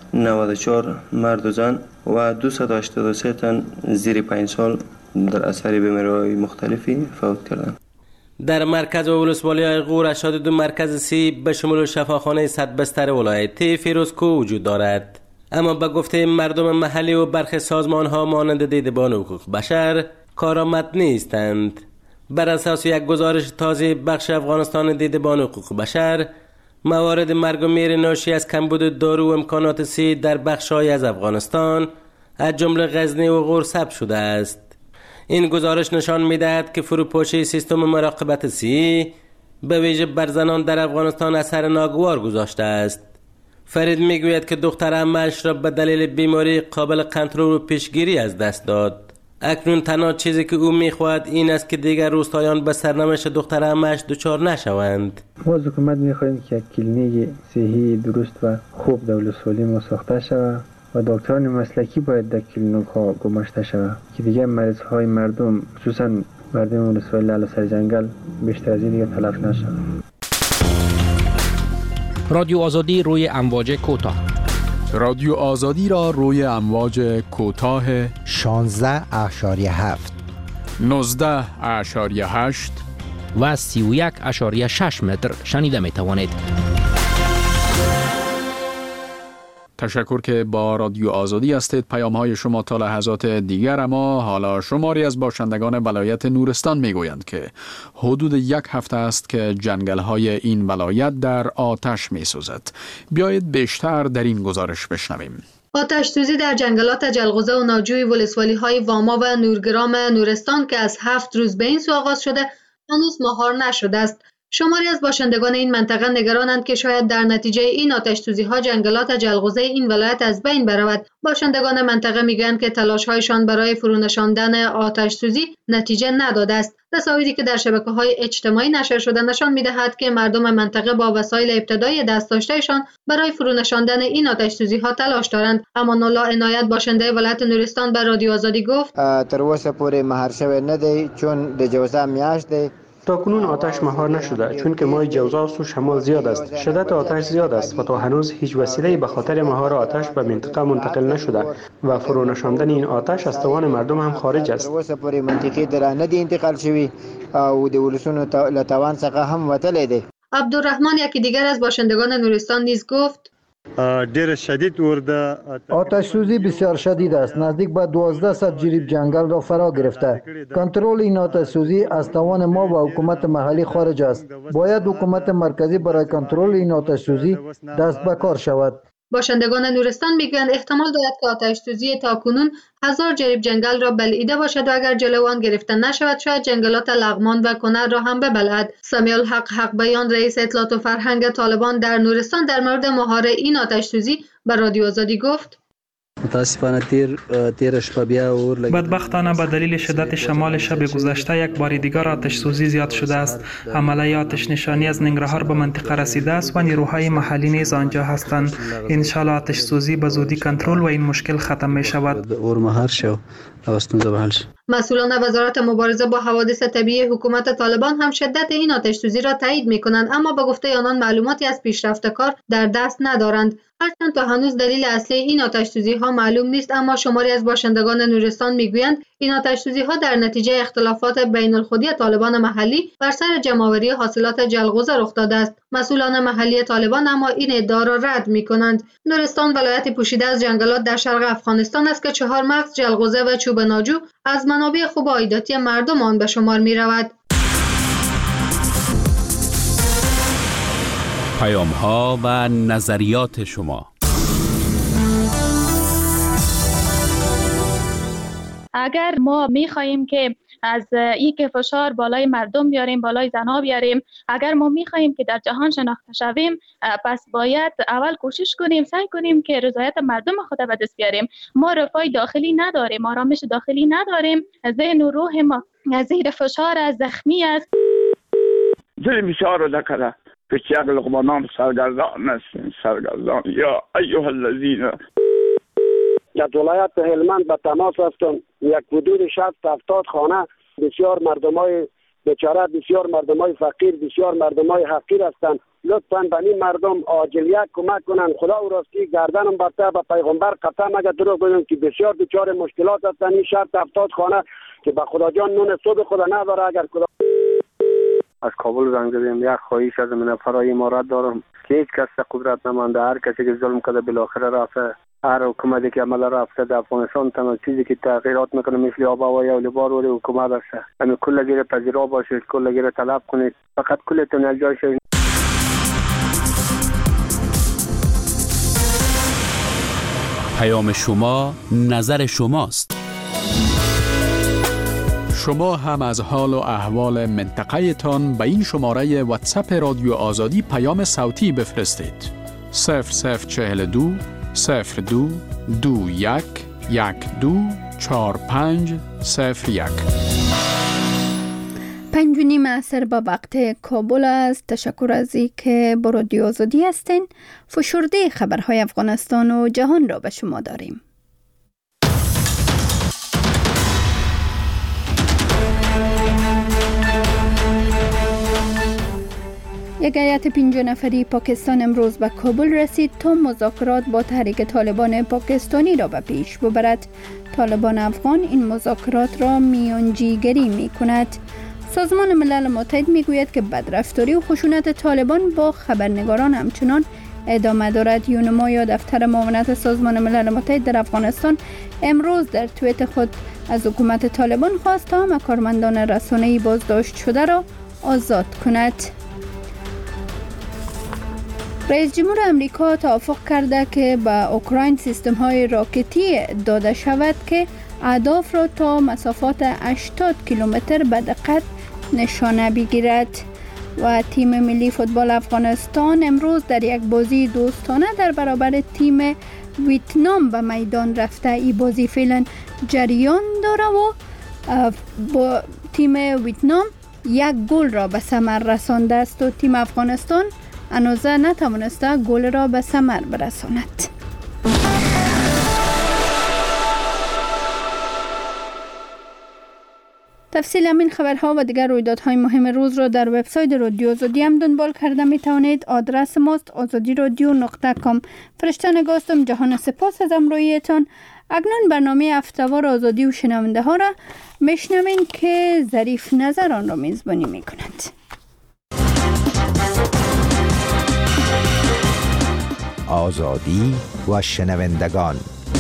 94 مرد و زن و 283 تن زیر 5 سال در اثر بیماری‌های مختلفی فوت کردند. در مرکز و ولسوالی غور 82 مرکز صحی به شمول شفاخانه 100 بستر ولایتی فیروزکو وجود دارد. اما به گفته مردم محلی و برخی سازمان‌ها مانند دیدبان حقوق بشر کارآمد نیستند. بر اساس یک گزارش تازه بخش افغانستان دیدبان حقوق بشر، موارد مرگ و میر ناشی از کمبود دارو و امکانات صحی در بخش‌های از افغانستان از جمله غزنی و غور ثبت شده است. این گزارش نشان می‌دهد که فروپاشی سیستم مراقبت صحی به ویژه بر زنان در افغانستان اثر ناگوار گذاشته است. فرید میگوید که دختر عمه‌اش را به دلیل بیماری قابل کنترل و پیشگیری از دست داد. اکنون تنها چیزی که او میخواهد این است که دیگر روستایان به سرنوشت دختر عمه‌اش دچار نشوند. ما از حکومت میخواهیم که کلینیک صحی درست و خوب دولت سالم ساخته شود و دکتران مسلکی باید در کلینیک ها گماشته شود که دیگر مریض های مردم خصوصا مردم ولسوالی لال سر جنگل بیشتر از این دیگر تلف نشود. رادیو آزادی روی امواج کوتاه. رادیو آزادی را روی امواج کوتاه 16.7 19.8 و 31.6 متر شنیده می توانید. تشکر که با رادیو آزادی هستید. پیام های شما تا لحظات دیگر. اما حالا شماری از باشندگان ولایت نورستان میگویند که حدود 1 هفته است که جنگل های این ولایت در آتش می سوزد. بیایید بیشتر در این گزارش بشنویم. آتش سوزی در جنگلات جلغوزه و ناجوی ولسوالی های واما و نورگرام نورستان که از 7 روز به این سو آغاز شده هنوز مهار نشده است. شماری از باشندگان این منطقه نگرانند که شاید در نتیجه این آتش سوزی ها جنگلات جلغوزه این ولایت از بین برود. باشندگان منطقه میگویند که تلاش‌هایشان برای فرونشاندن آتش سوزی نتیجه نداده است. تصاویری که در شبکه‌های اجتماعی نشر شده نشان می‌دهد که مردم منطقه با وسایل ابتدایی دست داشته‌شان برای فرونشاندن این آتش سوزی ها تلاش دارند. اما نولا عنایت باشنده ولایت نورستان به رادیو آزادی گفت تر اوسه پورې مهار شوی نه دی چون د جوزا میاشت دی. تا کنون آتش مهار نشده چون که ماه جوزاست و شمال زیاد است. شدت آتش زیاد است و تا هنوز هیچ وسیله‌ای به خاطر مهار آتش به منطقه منتقل نشده و فرونشاندن این آتش از توان مردم هم خارج است. اوسه پورې منطقي در نه دی انتقال شوی او د ولسونو له توان څخه هم وتلی دی. عبدالرحمن یکی دیگر از باشندگان نورستان نیز گفت آتش سوزی بسیار شدید است. نزدیک به 1200 جریب جنگل را فرا گرفته. کنترل این آتش سوزی از توان ما و حکومت محلی خارج است. باید حکومت مرکزی برای کنترل این آتش سوزی دست به کار شود. باشندگان نورستان میگویند احتمال دارد که آتش سوزی تاکنون 1000 جریب جنگل را بلعیده باشد و اگر جلو آن گرفته نشود شاید جنگلات لغمان و کنر را هم ببلعد. سمیع الحق حق بیان رئیس اطلاعات و فرهنگ طالبان در نورستان در مورد مهار این آتش سوزی به رادیو آزادی گفت متاسفانه تیر شب بیا اور بدبختانه به دلیل شدت شمال شب گذشته یک بار دیگر آتش سوزی زیاد شده است. حمله آتش نشانی از ننگرهار به منطقه رسیده است و نیروهای محلی نیز آنجا هستند. ان شاء الله آتش سوزی به زودی کنترل و این مشکل ختم می شود. اور مهار شو اوستون به حل. مسئولان وزارت مبارزه با حوادث طبیعی حکومت طالبان هم شدت این آتش سوزی را تایید می‌کنند اما به گفته آنان معلوماتی از پیشرفت کار در دست ندارند. هرچند تا هنوز دلیل اصلی این آتش سوزی ها معلوم نیست اما شماری از باشندگان نورستان میگویند این آتش سوزی ها در نتیجه اختلافات بین الخودی طالبان محلی بر سر جمع‌آوری حاصلات جلغوزه رخ داده است. مسئولان محلی طالبان اما این ادعا را رد می‌کنند. نورستان ولایتی پوشیده از جنگلات در شرق افغانستان است که 4 مغز جلغوزه و چوب ناجو از منابع خوب عایداتی مردم آن به شمار می‌رود. پیام‌ها و نظریات شما. اگر ما می‌خواهیم که از این که فشار بالای مردم بیاریم، بالای زنها بیاریم، اگر ما می‌خواهیم که در جهان شناخته شویم، پس باید اول کوشش کنیم، سعی کنیم که رضایت مردم خود به دست بیاریم. ما رفاه داخلی نداریم، آرامش داخلی نداریم، ذهن و روح ما زیر فشار از زخمی است. دل بسیار رو دکره پیچک لقمانان سرگردان است. سرگردان یا ایها الذین در ولایت هلمند به تماس هستم. یک حدود 60-70 خانه بسیار مردمای بیچاره، بسیار مردمای فقیر، بسیار مردمای حقیر هستند. لطفاً به این مردم عاجلیت کمک کنن. خدا و راستی گردنم برته به پیغمبر قسم اگر دروغ بگم که بسیار دچار مشکلات هستند. این 60-70 خانه که به خدا جان نون صبح خدا نداره. اگر خدا از کابل زنگ زدیم، یک خواهش از من فرای امارات دارم که هیچ کس قدرت نمانده. هر کسی که ظلم کرده بالاخره رفته. هر حکومتی که عمل رفته در افغانستان تنها چیزی که تغییرات میکنه مثل آب و هوا یا لبار و حکومت است. همین کل گیر پذیرا باشید، کل گیر طلب کنید، فقط کلتون از جای شوید. پیام شما نظر شماست. شما هم از حال و احوال منطقه تان به این شماره واتساپ رادیو آزادی پیام صوتی بفرستید. 0042 02 21 12 4501. 5:30 عصر به وقت کابل است. تشکر از اینکه با رادیو آزادی هستین. فشرده خبرهای افغانستان و جهان را به شما داریم. یک هیئت 5 نفری پاکستان امروز به کابل رسید تا مذاکرات با تحریک طالبان پاکستانی را به پیش ببرد. طالبان افغان این مذاکرات را میانجیگری می کند. سازمان ملل متحد می گوید که بدرفتاری و خشونت طالبان با خبرنگاران همچنان ادامه دارد. یونما یا دفتر معاونت سازمان ملل متحد در افغانستان امروز در توییت خود از حکومت طالبان خواست تا همه کارمندان رسانه‌ای بازداشت شده را آزاد کند. رئیس جمهور امریکا توافق کرده که به اوکراین سیستم‌های راکتی داده شود که اهداف را تا مسافات 80 کیلومتر به دقت نشانه بگیرد. و تیم ملی فوتبال افغانستان امروز در یک بازی دوستانه در برابر تیم ویتنام به میدان رفته. این بازی فعلا جریان داره و با تیم ویتنام 1 گل را به ثمر رسانده است و تیم افغانستان هنوز نتوانسته گل را به ثمر برساند. تفصیل همین خبرها و دیگر رویدادهای مهم روز را در وبسایت رادیو آزادی هم دنبال کرده می توانید. آدرس ماست azadiradyo.com. فرشته نگاستم. جهان سپاس از همراهیتان. اکنون برنامه هفته‌وار آزادی و شنونده ها را میشنوین که ظریف نظر آن را میزبانی می کند. آزادی و شنوندگان.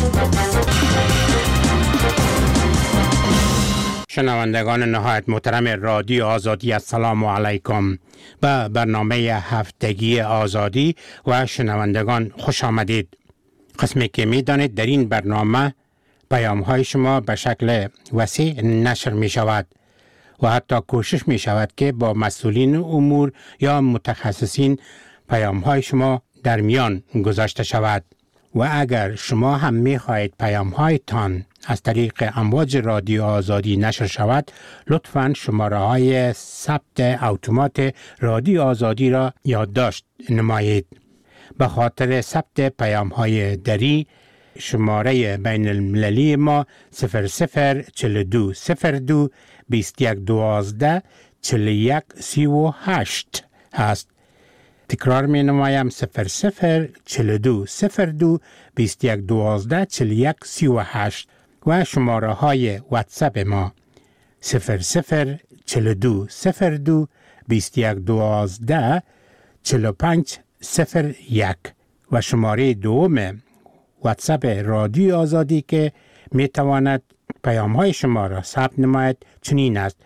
شنوندگان نهایت محترم رادیو آزادی، السلام علیکم. به برنامه هفتگی آزادی و شنوندگان خوش آمدید. قسمی که می دانید در این برنامه پیام های شما به شکل وسیع نشر می شود و حتی کوشش می شود که با مسئولین امور یا متخصصین پیام های شما در میان گذاشته شود. و اگر شما هم می خواهید پیام هایتان از طریق امواج رادیو آزادی نشر شود، لطفاً شماره های ثبت اتومات رادیو آزادی را یادداشت نمایید. به خاطر ثبت پیام های دری شماره بین المللی ما 0042 02 21 12 41 38 هست. تکرار می نمایم 0042 02 21 12 41 38 و شماره های واتساپ ما 0042 02 21 12 45 01 و شماره دوم واتساپ رادیو آزادی که می تواند پیام های شما را ثبت نماید چنین است: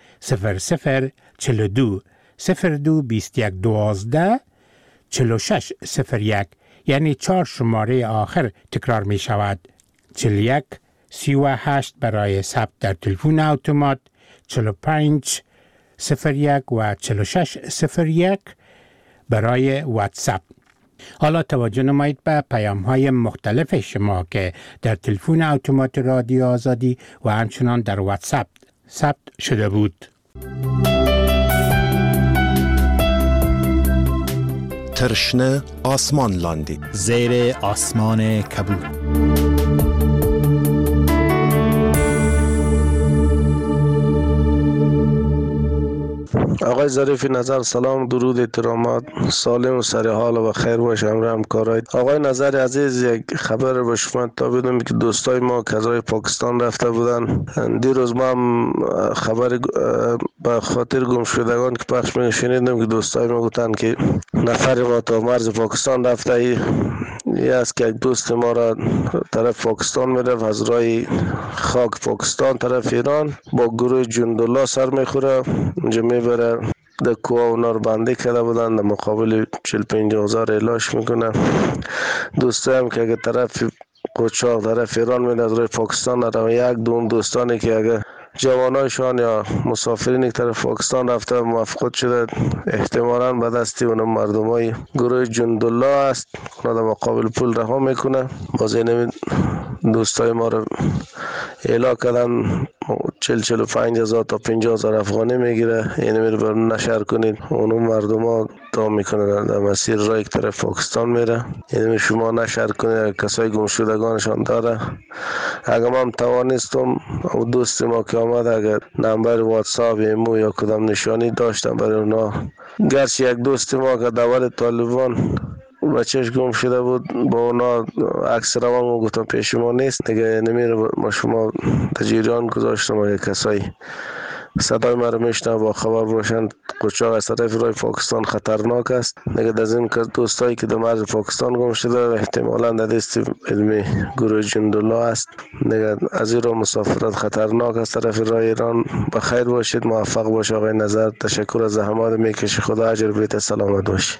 0042 02 21 12 46 01. یعنی 4 شماره آخر تکرار می شود: 41 38 برای ثبت در تلفن اتومات، 45 01 و 46 01 برای واتساپ. حالا توجه نمایید به پیام های مختلف شما که در تلفن اتومات رادیو آزادی و همچنان در واتساپ ثبت شده بود. ترشنه آسمان لاندی، زیر آسمان کبود. آقای ظریف نظر، سلام، درود، احترامات، سالم و سر حال و خیر باشه همکارای. آقای نظر عزیز، یک خبر به شما تا بدم که دوستای ما که از پاکستان رفته بودن، دیروز ما هم خبر به خاطر گم شدگان که پخش می شنیدم که دوستای ما گفتن که نفر ما تا مرز پاکستان رفته. یه از که یک دوست ما را طرف پاکستان میرفت، از راه خاک پاکستان طرف ایران با گروه جندالله سر میخوره، اونجا میبره در کوه اونا رو بنده کرده بودن، در مقابل 40-50 هزار اعلاش میکنن. دوسته هم که اگه طرف قوچاق طرف ایران میده از روی پاکستان رو، یک دوم دوستانی که اگه جوانایشان یا مسافرین که طرف پاکستان رفته مفقود شده، احتمالاً به دست اون مردمای گروه جندالله است. اونا در مقابل پول رها میکنه. باز این دوستای ما رو اعلا کردن 45 هزار تا 50 هزار افغانی میگیره. این رو نشر کنید. اونو مردم ها تا میکنه در مسیر رای که طرف پاکستان میره. این شما نشر کنید. کسای گمشدگانشان داره. اگر من توانستم دوست ما که آمد اگر نمبر واتساپ ایمو یا کدام نشانی داشتم برای اونا، گرچه یک دوست ما که دور طالبان بچهش گم شده بود با اونا عکس روان گفتم پیش ما نیست دیگه نمیره. ما شما تجریان گذاشتم و کسایی صدای ما رو میشنه با خبر باشن قاچاق از طرف رای پاکستان خطرناک است دیگه. از این دوستایی که در مرز پاکستان گم شده احتمالاً در دست علمی گروه جندالله است دیگه. از این رو مسافرت خطرناک است طرف رای ایران. بخیر باشید، موفق باش آقای نظر. تشکر از زحمات میکشی. خدا اجر بده. سلامت باشی.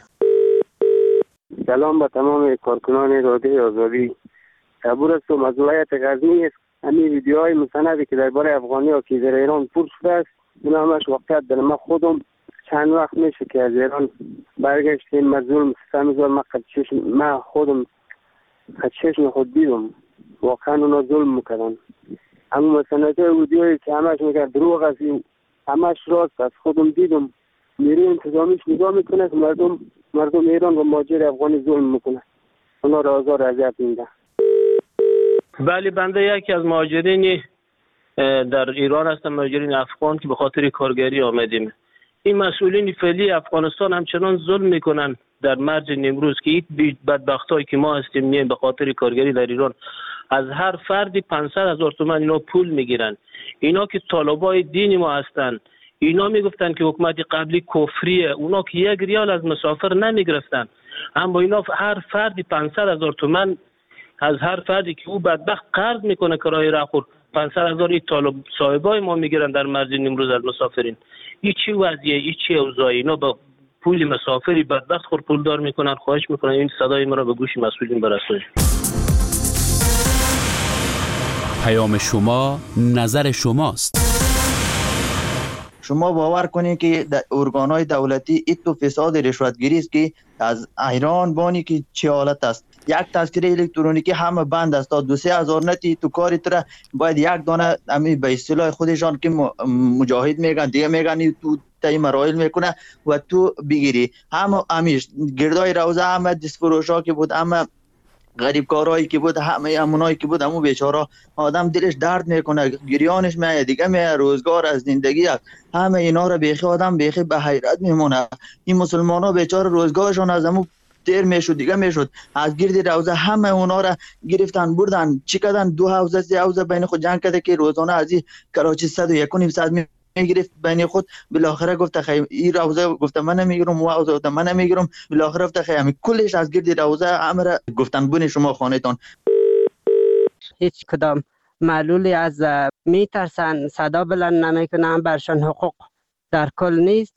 سلام به تمام کارکنان رادیو آزادی. عبور هستم از ولایت غزنی. همین ویدیوهای مستندی که درباره افغانی‌ها که در ایران پر شده است، اون همش واقعیت داره. من خودم چند وقت میشه که از ایران برگشتیم. مظلوم ستمزار من خودم خدشش خود دیدم. واقعا اونا ظلم میکردن. اما مستندهای ویدیوهایی که همش میگه دروغ است، همش راست است. خودم دیدم. نیروی انتظامیش نگاه میکنه که مردم ایران و مهاجر افغانی ظلم میکنه. اونا را آزار اذیت میده. بله، بنده یکی از مهاجرین در ایران هستم، مهاجرین افغان که به خاطر کارگری آمدیم. این مسئولین فعلی افغانستان همچنان ظلم میکنن در مرز نیمروز که این بدبختایی که ما هستیم میایم به خاطر کارگری در ایران از هر فردی 500,000 تومان اینا پول میگیرن. اینا که طالبای دین ما هستن. اینا میگفتن که حکومت قبلی کفریه. اونا که 1 ریال از مسافر نمیگرفتن، اما اینا هر فردی 500,000 تومان از هر فردی که او بدبخت قرض میکنه کرایه راهخور 500,000 این طالب صاحبای ما میگیرن در مرز نیمروز از مسافرین. این چی وضعیه؟ این چی اوضاعی؟ اینا با پول مسافری بدبخت خور پولدار میکنن. خواهش میکنن این صدای ما را به گوش مسئولین برسونید. پیام شما نظر شماست. شما باور کنید که ارگان‌های دولتی این فساد رشوتگیری است که از ایران بانی که چه حالت است. یک تذکره الکترونیکی همه بند است. تا 2-3 هزار نتی تو کاری تر باید یک دانه همین به اصطلاح خودشان که مجاهد میگن دیگه میگن تو تای مراحل میکنه و تو بگیری. همه همیش گردای روزه همه دستفروشا که بود، همه غریب کارهایی که بود، همه امونایی که بود، همون بیچاره آدم دلش درد میکنه، گریانش میاد دیگه، میاد روزگار از زندگی است. همه اینا رو بیخی آدم بیخی به حیرت میمونه. این مسلمانا بیچاره روزگارشون از همون دیر میشد دیگه میشد. از گرد روزه همه اونا را گرفتن بردن چی کردن. 2 حوزه 3 حوزه بین خود جنگ کرده که روزانه از این کراچی 101.5 میگرفت بین خود. بالاخره گفت خیر این روزه گفت من نمیگیرم، و روزه گفت من نمیگیرم. بالاخره گفت خیر همین کلش از گرد روزه امر گفتن بون شما خانهتان. هیچ کدام معلولی از میترسن صدا بلند نمیکنن، برشان حقوق در کل نیست.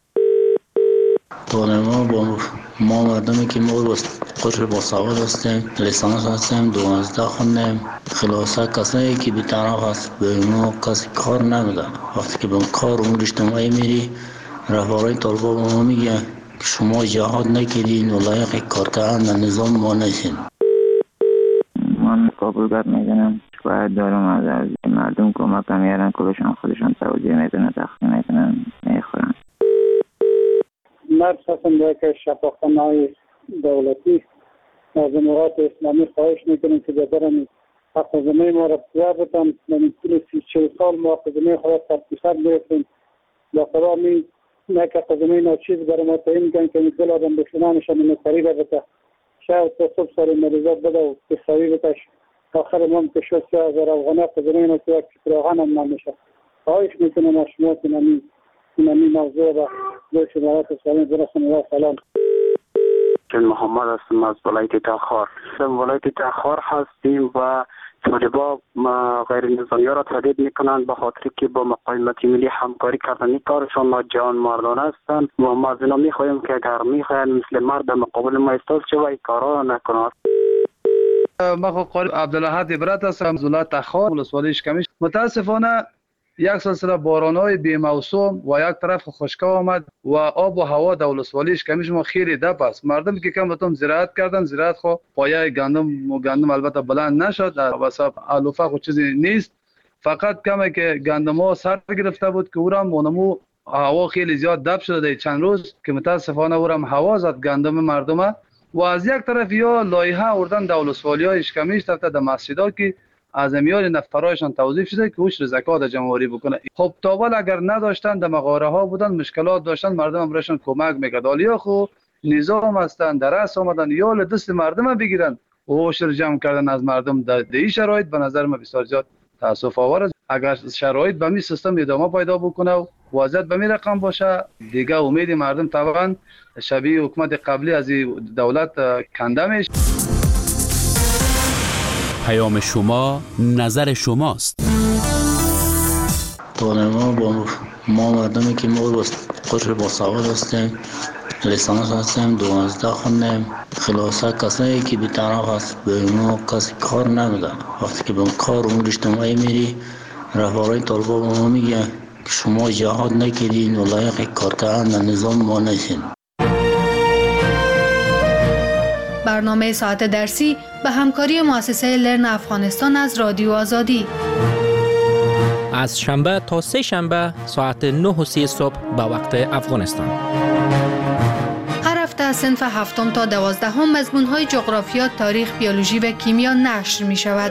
ما مردمی که ما قشر با سواد هستیم، لیسانس هستیم، 12 خوندیم. خلاصه کسایی که بی‌طرف هست به ما کسی کار نمیدن. وقتی که به کار امور اجتماعی میری، رهبران طالبان به ما میگن که شما جهاد نکردین و لایق کار کردن نظام ما نشین. من کابلگرد میدونم باید دارم از مردم کمک میارن، کلشان خودشان توجیه میدونن، تخصیل میدونن، میخورن. مرد هستم در که شفاخانه‌های دولتی از امارات اسلامی خواهش میکنیم که ببرن حق زمین ما را بزر بتن. من طول 30-40 سال ما حق زمین خواهد تفکیصت گرفتیم. با خدا می نه که حق زمین ها چیز برای ما تعیین کن که میدل آدم بشنانشان نکاری را بته. شاید تا صبح سال مریضات بده و بخوایی بتش. آخر ما که شد 3,000 افغانی حق زمین ها که یک فراغان هم نمیشه. خواهش میکنم از شما که این موضوع را به شمارات اسلامی برسونید. و سلام. محمد هستم از ولایت تخار. ولایت تخار هستیم و طالبا غیر نظامی را تهدید میکنند به خاطر که با مقاومت ملی همکاری کردن. این کارشان جان مردانه هستند و ما از اینا میخواهیم که اگر میخواهند مثل مرد در مقابل ما ایستاد چه و این کارا را نکنند. من خود قاری عبدالاحد عبرت هستم از ولایت تخار ولسوالی اشکمیش. متاسفانه یک سلسله باران‌های بی‌موسوم و یک طرف خشکی آمد و آب و هوا در ولسوالیش کمیش ما خیلی دپ است. مردم که کم بتون زراعت کردن، زراعت خو پایه گندم البته بلند نشد، واسه علوفه خو چیزی نیست. فقط کمی که گندم ها سر گرفته بود که اورم مونمو هوا خیلی زیاد دپ شده در چند روز که متاسفانه اورم هوا زد گندم مردم. و از یک طرف یا لایحه اردن در ولسوالی‌های اشکمیش رفته در مسجدها که از میان نفرایشان توظیف شده که اوش زکات جمهوری بکنه. خب تاول اگر نداشتن در مغاره ها بودن، مشکلات داشتن، مردم برایشان کمک میکرد. حالا خو نظام هستن درس آمدن یا دست مردم بگیرن و اوش جمع کردن از مردم در این شرایط به نظر من بسیار زیاد تاسف آور است. اگر شرایط به می سیستم ادامه پیدا بکنه و وضعیت به می رقم باشه، دیگه امید مردم طبعا شبیه حکومت قبلی از دولت کنده میشه. پیام شما نظر شماست. ما با ما مردمی که ما قشر با سواد هستیم، لیسانس هستیم، 12 خوندیم، خلاصه کسایی که بی‌طرف هست به ما کسی کار نمیده. وقتی که به کار امور اجتماعی میری، رهبرای طالبان به ما میگه که شما جهاد نکردین و لایق کار کردن نظام ما نشین. برنامه ساعت درسی به همکاری مؤسسه لرن افغانستان از رادیو آزادی. از شنبه تا سه شنبه ساعت 9:30 صبح به وقت افغانستان. هر هفته از صنف 7 تا 12 مضمون‌های جغرافیا، تاریخ، بیولوژی و کیمیا نشر می شود.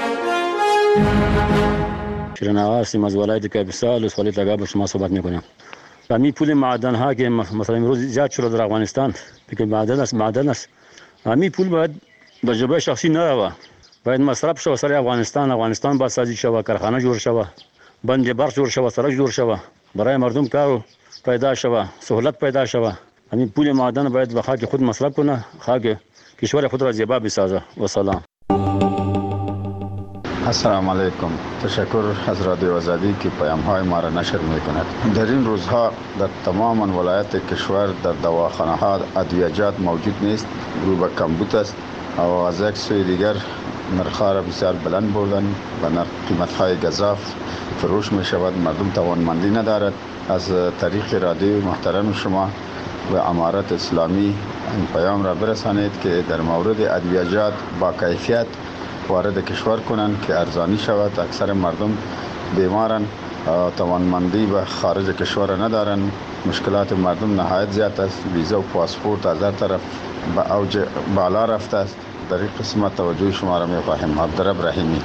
شیرین‌آقا هستیم از ولایت کاپیسا، ولسوالی تگاب با شما صحبت می‌کنم. همین پول معدن ها که مثلا امروز زیاد شده در افغانستان، که معدن است. همین پول باید به جیب شخصی نروه. باید مصرف شود سر افغانستان باید سازی شود، کارخانه جور شود، بند برق جور شود، سرک جور شود، برای مردم کار پیدا شود، سهولت پیدا شود. همین پول معدن باید به خاک خود مصرف کنه، خاک کشور خود را زیبا بسازه. و سلام. السلام علیکم. تشکر از رادیو آزادی که پیام‌های ما را نشر می‌کند. در این روزها در تمام ولایات کشور در دواخانه‌ها ادویه‌جات موجود نیست، رو به کمبود است و از یک سوی دیگر نرخ‌ها را بسیار بلند بردن و قیمت‌های گزاف فروش می‌شود. مردم توانمندی ندارد. از طریق رادیو محترم شما و امارات اسلامی این پیام را برسانید که در مورد ادویه‌جات با کیفیت وارد کشور کنند که ارزانی شود. اکثر مردم بیمارن، توانمندی به خارج کشور ندارن. مشکلات مردم نهایت زیاد است. ویزا و پاسپورت از هر طرف به اوج بالا رفته است. در این قسمت توجه شما را می‌خواهیم. عبدالرب رحیمی.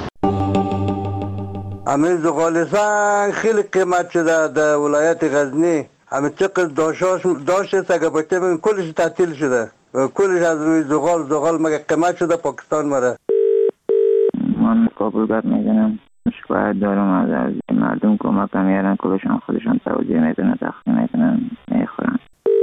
همین زغال سنگ خیلی قیمت شده در ولایت غزنی. همین چقدر داشت است اگر بچه بگیم کلش تعطیل شده. کلش از روی زغال مگه قیمت شده پاکستان مره. من کابلگرد میزنم. شکایت دارم از مردم کمک میارن، کلشان خودشان توجیه میکنن، تقسیم میکنن، میخورن.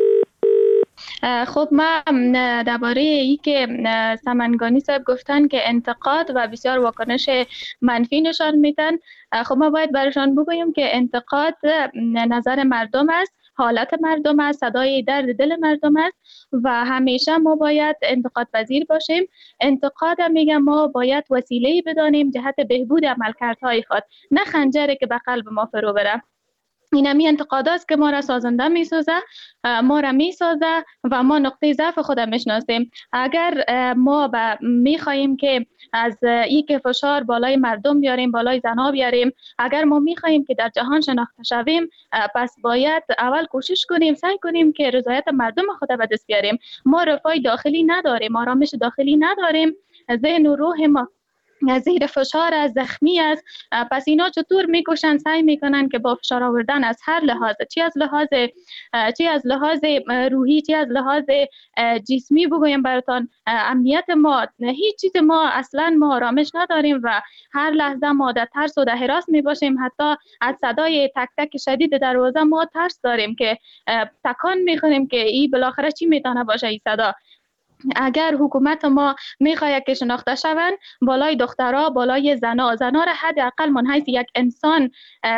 خب ما درباره ای که سمنگانی صاحب گفتن که انتقاد و بسیار واکنش منفی نشان میدن، خب ما باید برشان بگوییم که انتقاد نظر مردم است، حالت مردم است، صدای درد دل مردم است و همیشه ما باید انتقاد پذیر باشیم. انتقاد میگم ما باید وسیله‌ای بدانیم جهت بهبود عملکردهای خود، نه خنجری که به قلب ما فرو بره. این همی انتقاد است که ما را سازنده میسازه، ما را میسازه و ما نقطه ضعف خود میشناسیم. اگر ما میخواهیم که از یک فشار بالای مردم بیاریم، بالای زنها بیاریم، اگر ما میخواهیم که در جهان شناخته شویم، پس باید اول کوشش کنیم، سعی کنیم که رضایت مردم خود به دست بیاریم. ما رفاه داخلی نداریم، آرامش داخلی نداریم، ذهن و روح ما زیر فشار از زخمی است. پس اینا چطور میکشن، سعی میکنن که با فشار آوردن از هر لحاظ، چی از لحاظ روحی، چی از لحاظ جسمی بگویم براتان، امنیت ما، هیچ چیز ما اصلا ما آرامش نداریم و هر لحظه ما در ترس و در هراس میباشیم. حتی از صدای تک تک شدید دروازه ما ترس داریم که تکان میخوریم که این بالاخره چی میتونه باشه این صدا. اگر حکومت ما میخواهد که شناخته شوند بالای دخترها، بالای زنا را حداقل من حیث یک انسان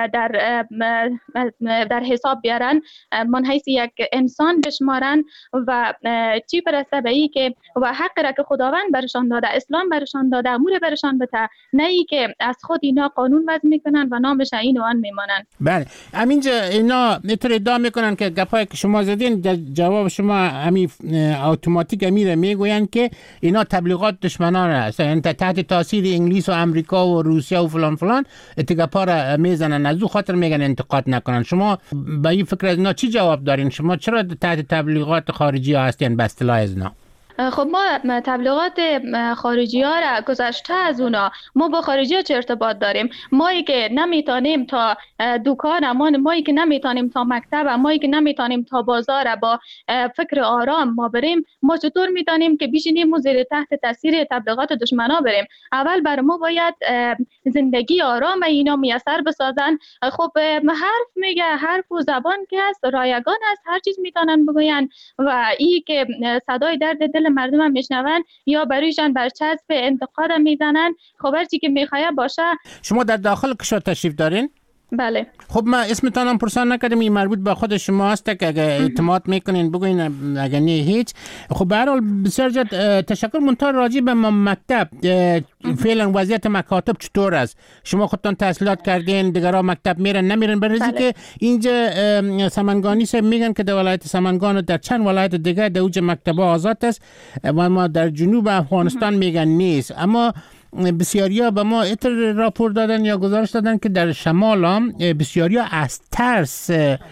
در حساب بیارن، من حیث یک انسان بشمارن و چی برسه به ای که و حق را که خداوند برشان داده، اسلام برشان داده، امور برشان بده، نه ای که از خود اینا قانون وضع میکنن و نامش این و آن میمانن. بله همینجا اینا اینطور ادعا میکنن که گپایی که شما زدین جواب شما همین اتوماتیک امیر میگویند که اینا تبلیغات دشمنان است، یعنی تحت تاثیر انگلیس و امریکا و روسیه و فلان فلان اتگاپا را میزنن، از او خاطر میگن انتقاد نکنن. شما به این فکر از اینا چی جواب دارین؟ شما چرا تحت تبلیغات خارجی ها هستین به اصطلاح از اینا؟ خب ما تبلیغات خارجی ها را گذشته از اونا، ما با خارجی ها چه ارتباط داریم؟ مایی که نمیتونیم تا دکان، مایی که نمیتونیم تا مکتب، مایی که نمیتونیم تا بازار با فکر آرام ما بریم، ما چطور میتونیم که بشینیم و زیر تحت تاثیر تبلیغات دشمنا بریم؟ اول بر ما باید زندگی آرام اینا میسر بسازن. خب حرف میگه، حرف و زبان که است رایگان است، هر چیز میتونن بگوین و ای که صدای درد دل مردم هم میشنون یا بریشان برچسب انتقاد میزنن. خب هرچی که میخواه باشه. شما در داخل کشور تشریف دارین؟ بله. خب ما اسمتان هم پرسان نکردم، این مربوط به خود شما هست که اگه اعتماد میکنین بگوین، اگه نه هیچ. خب به هر حال بسیار زیاد تشکر. منتها راجع به مکتب فعلا وضعیت مکاتب چطور است؟ شما خودتان تحصیلات کردین، دیگرها مکتب میرن نمیرن؟ برای که اینجا سمنگانی صاحب میگن که در ولایت سمنگان و در چند ولایت دیگه در اوج مکتب آزاد است و ما در جنوب افغانستان میگن نیست. اما بسیاریا به ما اتر راپور دادن یا گزارش دادن که در شمال هم بسیاریا از ترس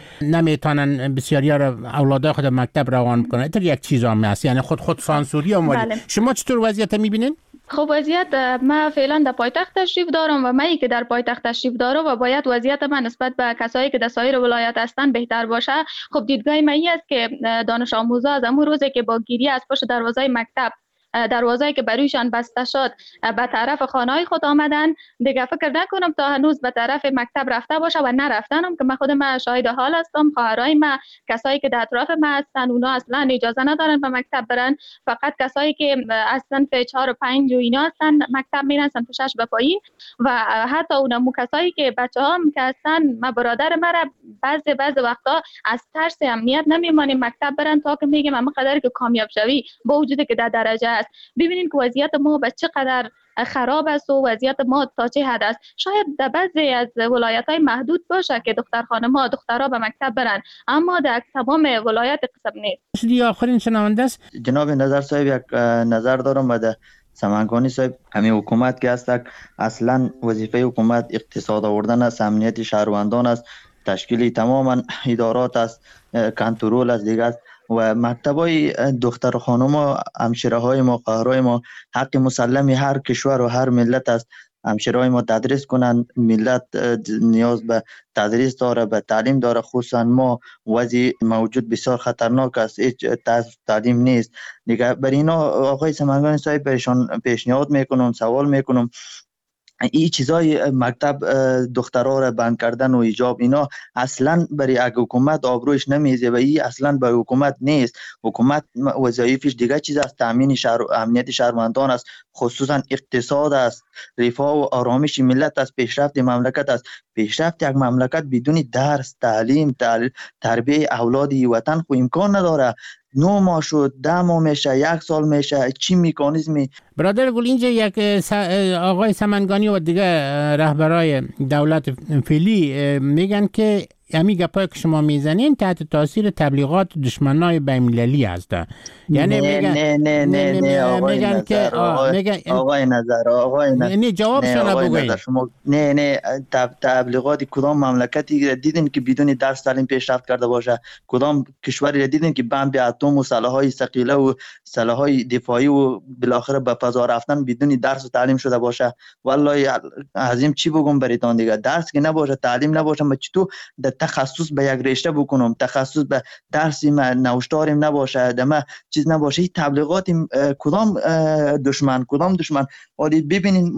نمیتونن بسیاریا را اولادای خود مکتب روان بکنن. اتر یک چیز هم هست، یعنی خود سانسوری آمده. شما چطور وضعیت میبینین؟ خب وضعیت ما فعلا در پایتخت تشریف دارم و من که در پایتخت تشریف دارم و باید وضعیت من نسبت به کسایی که در سایر ولایت هستن بهتر باشه. خب دیدگاه من است که دانش آموزا از همون روزی که با گیری از پشت دروازه مکتب، دروازه‌ای که برویشان بسته شد، به طرف خانه‌های خود آمدن، دیگه فکر نکنم تا هنوز به طرف مکتب رفته باشه و نرفتنم که من خودم شاهد حال هستم. خواهرای من، کسایی که در اطراف من هستن، اونا اصلا اجازه ندارن به مکتب برن. فقط کسایی که از صنف 4 و 5 و اینا هستن مکتب میرن، صنف 6 به پایین. و حتی اونم کسایی که بچه‌هام که هستن، من برادر مرا بعضی وقتا از ترس امنیت نمیمانیم مکتب برن تا که میگم اما قدر که کامیاب شوی با وجودی که در درجه. ببینید که وضعیت ما به چقدر خراب است و وضعیت ما تا چه حد است. شاید در بعضی از ولایت‌های محدود باشه که دخترخانه‌ها دخترها به مکتب برن، اما در تمام ولایت قسم نیست. دیگه آخرین شنونده است. جناب نظر صاحب یک نظر دارم و در سمنگانی صاحب همین حکومت که است اصلا وظیفه حکومت اقتصاد آوردن است، امنیت شهروندان است، تشکیل تماما ادارات است، کنترل از دیگه است و مکتبای دختر خانم و همشیره های ما، خواهرای ما حق مسلم هر کشور و هر ملت است. همشیره های ما تدریس کنند، ملت نیاز به تدریس داره، به تعلیم داره. خصوصا ما وضع موجود بسیار خطرناک است، هیچ تعلیم نیست دیگه. بر اینا آقای سمنگانی صاحب برشان پیشنهاد میکنم، سوال میکنم، این چیزای مکتب دخترها را بند کردن و ایجاب اینا اصلا برای یک حکومت آبروش نمیزه و این اصلا به حکومت نیست. حکومت وظایفش دیگه چیز است، تامین امنیت شهروندان است، خصوصا اقتصاد است، رفاه و آرامش ملت است، پیشرفت مملکت است. پیشرفت یک مملکت بدون درس، تعلیم، تربیه اولاد وطن خو امکان نداره. 9 ماه شد، 10 ماه میشه، 1 سال میشه، چی میکانیزمی؟ برادر گل اینجا یک آقای سمنگانی و دیگه رهبرای دولت فعلی میگن که همین گپایی که شما میزنین تحت تاثیر تبلیغات دشمنای بین‌المللی هستن. یعنی میگن که آقای نظر جوابشون بگوین. نه تبلیغات کدام مملکتی دیدین که بدون درس تعلیم پیشرفت کرده باشه؟ کدام کشوری دیدین که بمب اتم و سلاح‌های ثقیله و سلاح‌های دفاعی و بالاخره به فضا رفتن بدون درس و تعلیم شده باشه؟ والله عظیم چی بگم براتون دیگه، درس که نباشه، تعلیم نباشه، ما چطور در تخصص به یک رشته بکنم، تخصص به درسی نوشتارم نباشه، دمه چیز نباشه. تبلیغات کدام دشمن ولی ببینین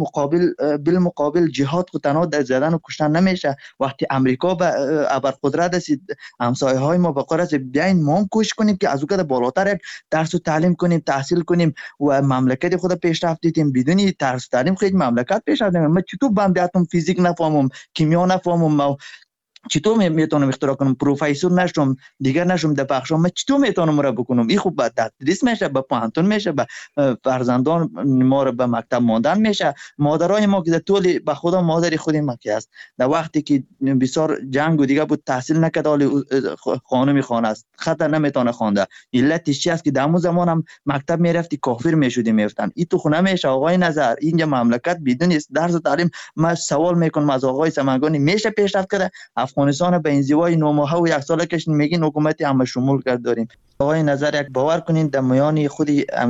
بالمقابل جهاد خود تنها در زدن و کشتن نمیشه. وقتی امریکا به ابرقدرت رسید، همسایه های ما به قرار بیاین ما هم کوشش کنیم که از اون بالاتر درس و تعلیم کنیم، تحصیل کنیم و مملکت خود پیشرفت دیدیم. بدون درس و تعلیم خیلی مملکت پیشرفت نمیکنه. من چطور بندیاتم فیزیک نفهمم، کیمیا نفهمم، چطور میتونم اختراع کنم؟ پروفسور نشم، دیگر نشم در بخشم، من چطور میتونم را بکنم؟ این خوب به تدریس میشه، به پانتون میشه، به فرزندان ما رو به مکتب ماندن میشه. مادرای ما که طول به خدا مادر خودی ما که است، در وقتی که بسیار جنگ و دیگه بود تحصیل نکرد، ولی خانمی خانه است، خطر نمیتونه خوانده. علتش چی است که در اون زمان هم مکتب میرفتی کافر میشدی میفتن. این تو خونه میشه. آقای نظر اینجا مملکت بدون درس و تعلیم، من سوال میکنم از آقای سمنگانی میشه پیشرفت کرده؟ افغانستان به انزوای 9 ماهه و 1 ساله کش میگین حکومت همه شمول کرد داریم. آقای نظر یک باور کنین در میان خود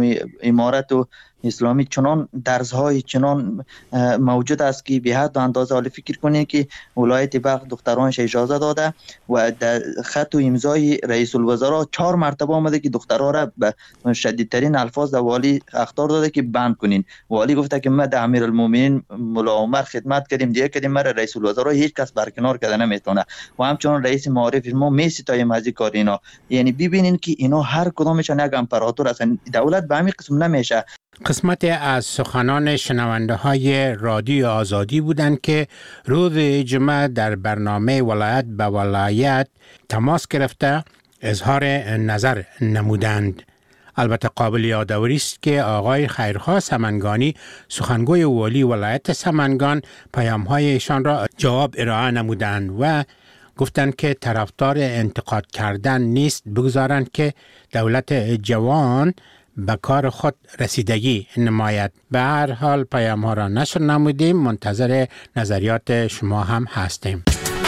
امارت و اسلامی چنان درس‌های چنان موجود است که به حد و اندازه حال فکر کنین که ولایت بلخ دخترانش اجازه داده و در خط و امضای رئیس الوزراء 4 مرتبه آمده که دخترها را به شدیدترین الفاظ در والی اخطار داده که بند کنین. والی گفته که ما در امیرالمومنین مولا عمر خدمت کردیم، دیگه کردیم، ما رئیس الوزراء هیچ کس برکنار کرده نمیتونه و همچنان رئیس معارف ما میستایم از این کار اینا. یعنی ببینین که اینا هر کدامشون یک امپراتور هستن. دولت به همین قسم نمیشه. قسمت از سخنان شنونده های رادیو آزادی بودند که روز جمعه در برنامه ولایت به ولایت تماس گرفته اظهار نظر نمودند. البته قابل یادآوری است که آقای خیرخواه سمنگانی سخنگوی والی ولایت سمنگان پیام‌های ایشان را جواب ارائه نمودند و گفتند که طرفدار انتقاد کردن نیست، بگذارند که دولت جوان به کار خود رسیدگی نماید. به هر حال پیام ها را نشر نمودیم، منتظر نظریات شما هم هستیم.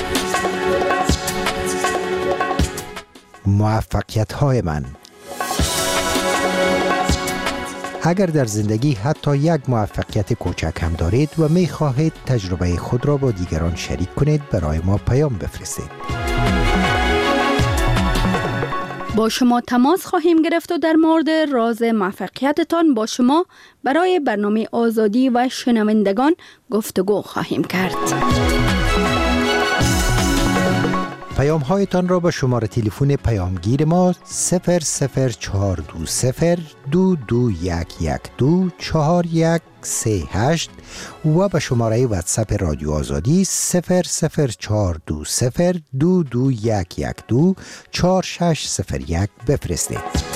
موفقیت های من. اگر در زندگی حتی یک موفقیت کوچک هم دارید و می خواهید تجربه خود را با دیگران شریک کنید، برای ما پیام بفرستید. با شما تماس خواهیم گرفت و در مورد راز موفقیتتان با شما برای برنامه آزادی و شنوندگان گفتگو خواهیم کرد. پیام هایتان را به شماره تلفن پیامگیر ما 004202211241138 و به شماره واتساپ رادیو آزادی 004202211124601 بفرستید.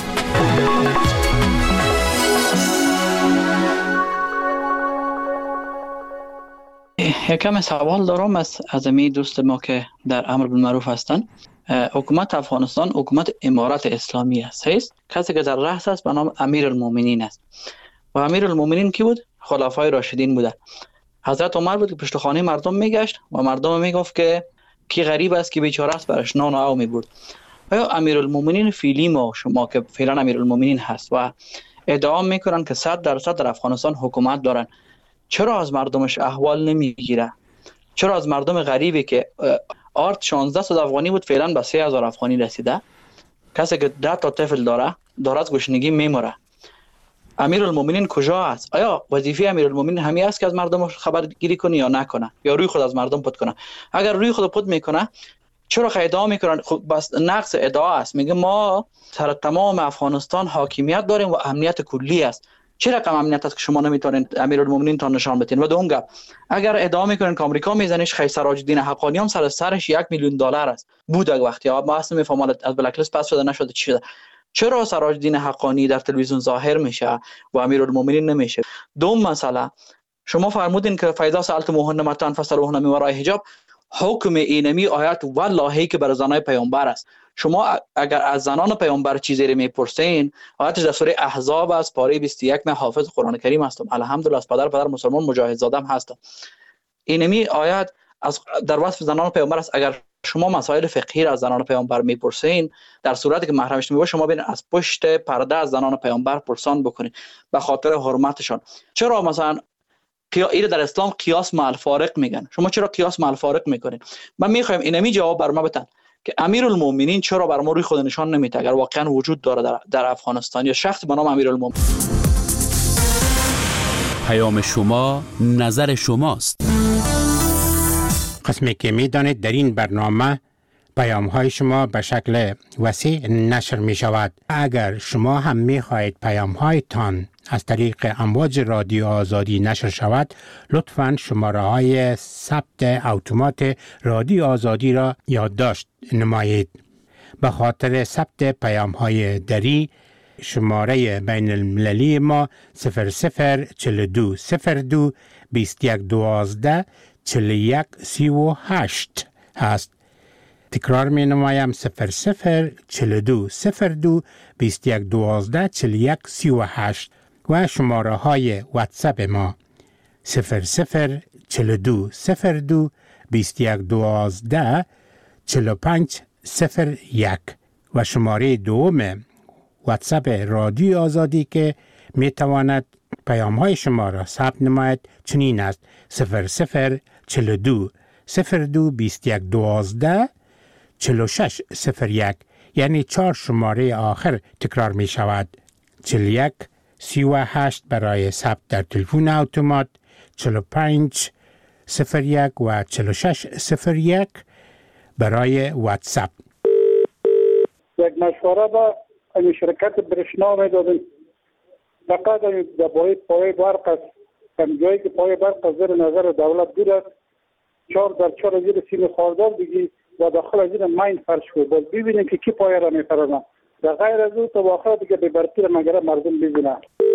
یکم سوال دارم از امی دوست ما که در امر بالمعروف هستند. حکومت افغانستان حکومت امارت اسلامی است. کسی که در رأس است به نام امیرالمومنین است و امیرالمومنین کی بود؟ خلفای راشدین بودند. حضرت عمر بود که پشت خانه مردم میگشت و مردم میگفت که کی غریب است که بیچاره است، برش نان و آب میبرد. آیا امیرالمومنین فعلی ما شما که فعلا امیرالمومنین هست و ادعا میکنن که 100% در افغانستان حکومت دارن، چرا از مردمش احوال نمیگیره؟ چرا از مردم غریبی که آرت 1600 افغانی بود فعلا به 3000 افغانی رسیده؟ کسی که 10 تا طفل داره از گشنگی میمره. امیرالمومنین کجا است؟ آیا وظیفه امیرالمومنین همین است که از مردم خبرگیری کنه یا نکنه، یا روی خود از مردم پد کنه؟ اگر روی خود پد میکنه چرا ادعا میکنن؟ خب بس نقص ادعا است. میگه ما سر تمام افغانستان حاکمیت داریم و امنیت کلی است. چه رقم امنیت است که شما نمیتونید امیرالمومنین تا نشان بدین؟ و دوم گپ، اگر ادعا میکنین که آمریکا میزنش، خیر سراج الدین حقانی هم سرش $1,000,000 است بود یک وقتی، ما اصلا میفهمم از بلک لیست پس شده نشده چی شده. چرا سراج الدین حقانی در تلویزیون ظاهر میشه و امیرالمومنین نمیشه؟ دوم مسئله، شما فرمودین که فایده سالت مهنمتان فسرهن من وراء حجاب، حکم اینمی آیات والله که بر زنای پیامبر است. شما اگر از زنان پیامبر چیزی رو میپرسین، آیاتش در سوره احزاب است پاره 21. من حافظ قرآن کریم هستم، الحمدلله از پدر مسلمان مجاهد زادم هستم. اینمی آیات از در وصف زنان پیامبر است. اگر شما مسائل فقهی را از زنان پیامبر میپرسین، در صورتی که محرمش نمیباشه شما برین از پشت پرده از زنان پیامبر پرسان بکنین به خاطر حرمتشان. چرا مثلا این در اسلام قیاس مع الفارق میگن. شما چرا قیاس مع الفارق میکنین؟ من میخوایم اینمی جواب بر ما بدن که امیرالمومنین چرا بر ما روی خود نشان نمیده اگر واقعا وجود داره در افغانستان یا شخص به نام امیرالمومنین. پیام شما نظر شماست. قسمی که میدانید در این برنامه پیام های شما به شکل وسیع نشر می شود. اگر شما هم می خواهید پیام هایتان از طریق امواج رادیو آزادی نشر شود، لطفاً شماره های ثبت اتومات رادیو آزادی را یادداشت نمایید. به خاطر ثبت پیام های دری شماره بین المللی ما 0042 02 21 12 41 38 هست. تکرار می نمایم 0042 02 21 12 41 38 و شماره های واتساپ ما 0042 02 21 12 45 01 و شماره دوم واتساپ رادیو آزادی که می تواند پیام های شما را ثبت نماید چنین است 0042 02 21 12 46 01 یعنی 4 شماره آخر تکرار می شود 41 38 برای ثبت در تلفن اتومات 45 01 و 46 01 برای واتساپ. یک مشوره به این شرکت برشنا میدادیم فقط در پای برق است جایی که پای برق از زیر نظر دولت دور است 4x4 زیر سیم خاردار دیگی و داخل از این ماین فرش شد. باز ببینیم که کی پایه را میپرانه. در غیر از او تا آخر دیگه به برتی را مگره مردم ببینن.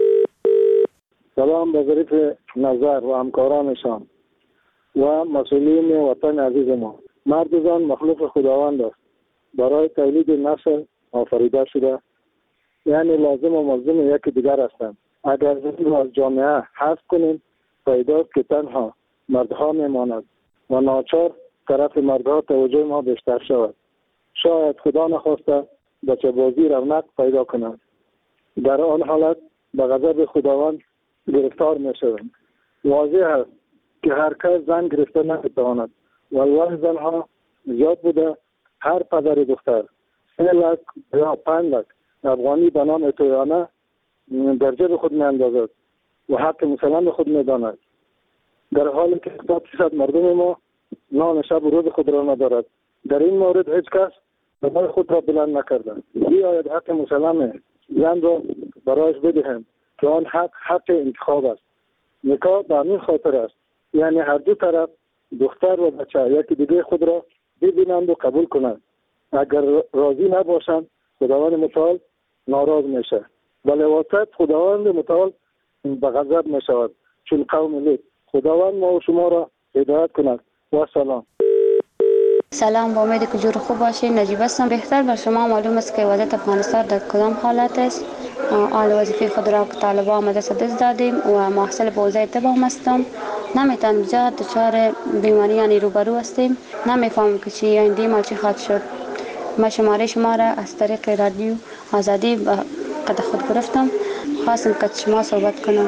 سلام به ظریف نظر و همکارانشان و مسئولین وطن عزیز ما. مردان مخلوق خداوند است. برای تولید نسل آفریده شده. یعنی لازم و ملزم یکی دیگر هستند. اگر زن از جامعه حذف کنیم پیداست که تنها مردها میماند و ناچار طرف مردها توجه ما بیشتر شود. شاید خدا نخواسته بچه بازی رونق پیدا کنند. در آن حالت به غضب خداوند گرفتار می شوند. واضح است که هر کس زن گرفته نمیتواند. والله زنها زیاد بوده هر پدر دختر 3 لک یا 5 لک افغانی به نام تویانه در جیب خود می اندازد و حق مسلمان خود می داند. در حالی که 80% مردم ما نان شب و روز خود را ندارد. در این مورد هیچ کس نام خود را بلند نکرده. بیاید حق مسلم زن را برایش بدهیم که آن حق انتخاب است. نکاح به همین خاطر است. یعنی هر دو طرف دختر و بچه یکی دیگه خود را ببینند و قبول کنند. اگر راضی نباشند خداوند متعال ناراض میشه. ولی واسط خداوند متعال به غضب میشود. چون قوم لید خداوند ما و شما را هدایت کند. و سلام. سلام، با امید که جور خوب باشید. نجیب هستم. بهتر بر شما معلوم است که وضعیت افغانستان در کدام حالت است. آل وظیفه خود را که طالبان آمده دست دادیم و محصل به حوزه تبام هستم. نمیتونم بجا دچار بیماریانی روبرو هستیم. نمیفهمم که چی آینده ما چی خواهد شد. من شماره شما را از طریق رادیو آزادی قد خود گرفتم. خواستم که شما صحبت کنم.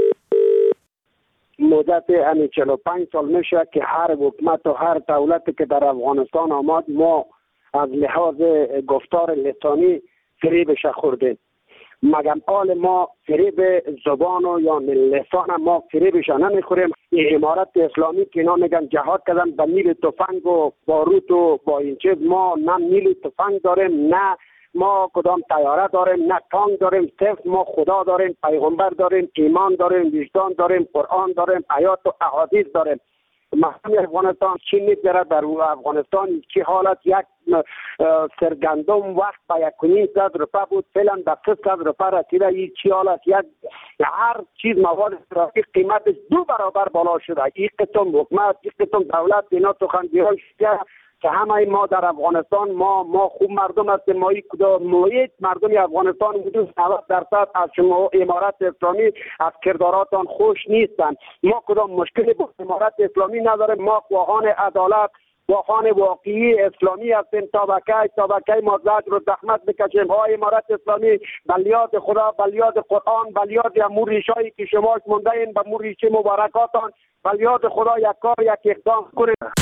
مدت همین 45 سال میشه که هر حکومت و هر دولتی که در افغانستان آمد ما از لحاظ گفتار لسانی فریبش خوردیم. مگم حال ما فریب زبان و یا لسان ما فریبش نمیخوریم. این امارت اسلامی که اینا میگن جهاد کردن با نیل تفنگ و باروت و با این چیز، ما نه نیل تفنگ داریم، نه ما کدام طیاره داریم، نه تانک داریم. صرف ما خدا داریم، پیغمبر داریم، ایمان داریم، وجدان داریم، قرآن داریم، آیات و احادیث داریم. مردم افغانستان چی میگذره در افغانستان چی حالت؟ یک سرگندم وقت با 1.5 روپیه بود، فعلا به 300 روپیه رسیده. این چی حالت؟ یک هر چیز مواد ترافیک قیمتش 2 برابر بالا شده. این قسم حکومت، این قسم دولت اینا سخنگویان شده که همه ما در افغانستان ما خوب مردم هستیم. ما یک مردم افغانستان حدود 90% از شما امارت اسلامی از کرداراتان خوش نیستند. ما کدام مشکلی با امارت اسلامی نداریم. ما خواهان عدالت، واخوان واقعی اسلامی هستیم. طبقه ما زجر رو زحمت بکشیم. های امارت اسلامی بلیاد خدا، بلیاد قرآن، بلیاد امور ریشایی که شما مونده این به مور ریشه مبارکاتان، بلیاد خدا یک کار یک اقدام کنید.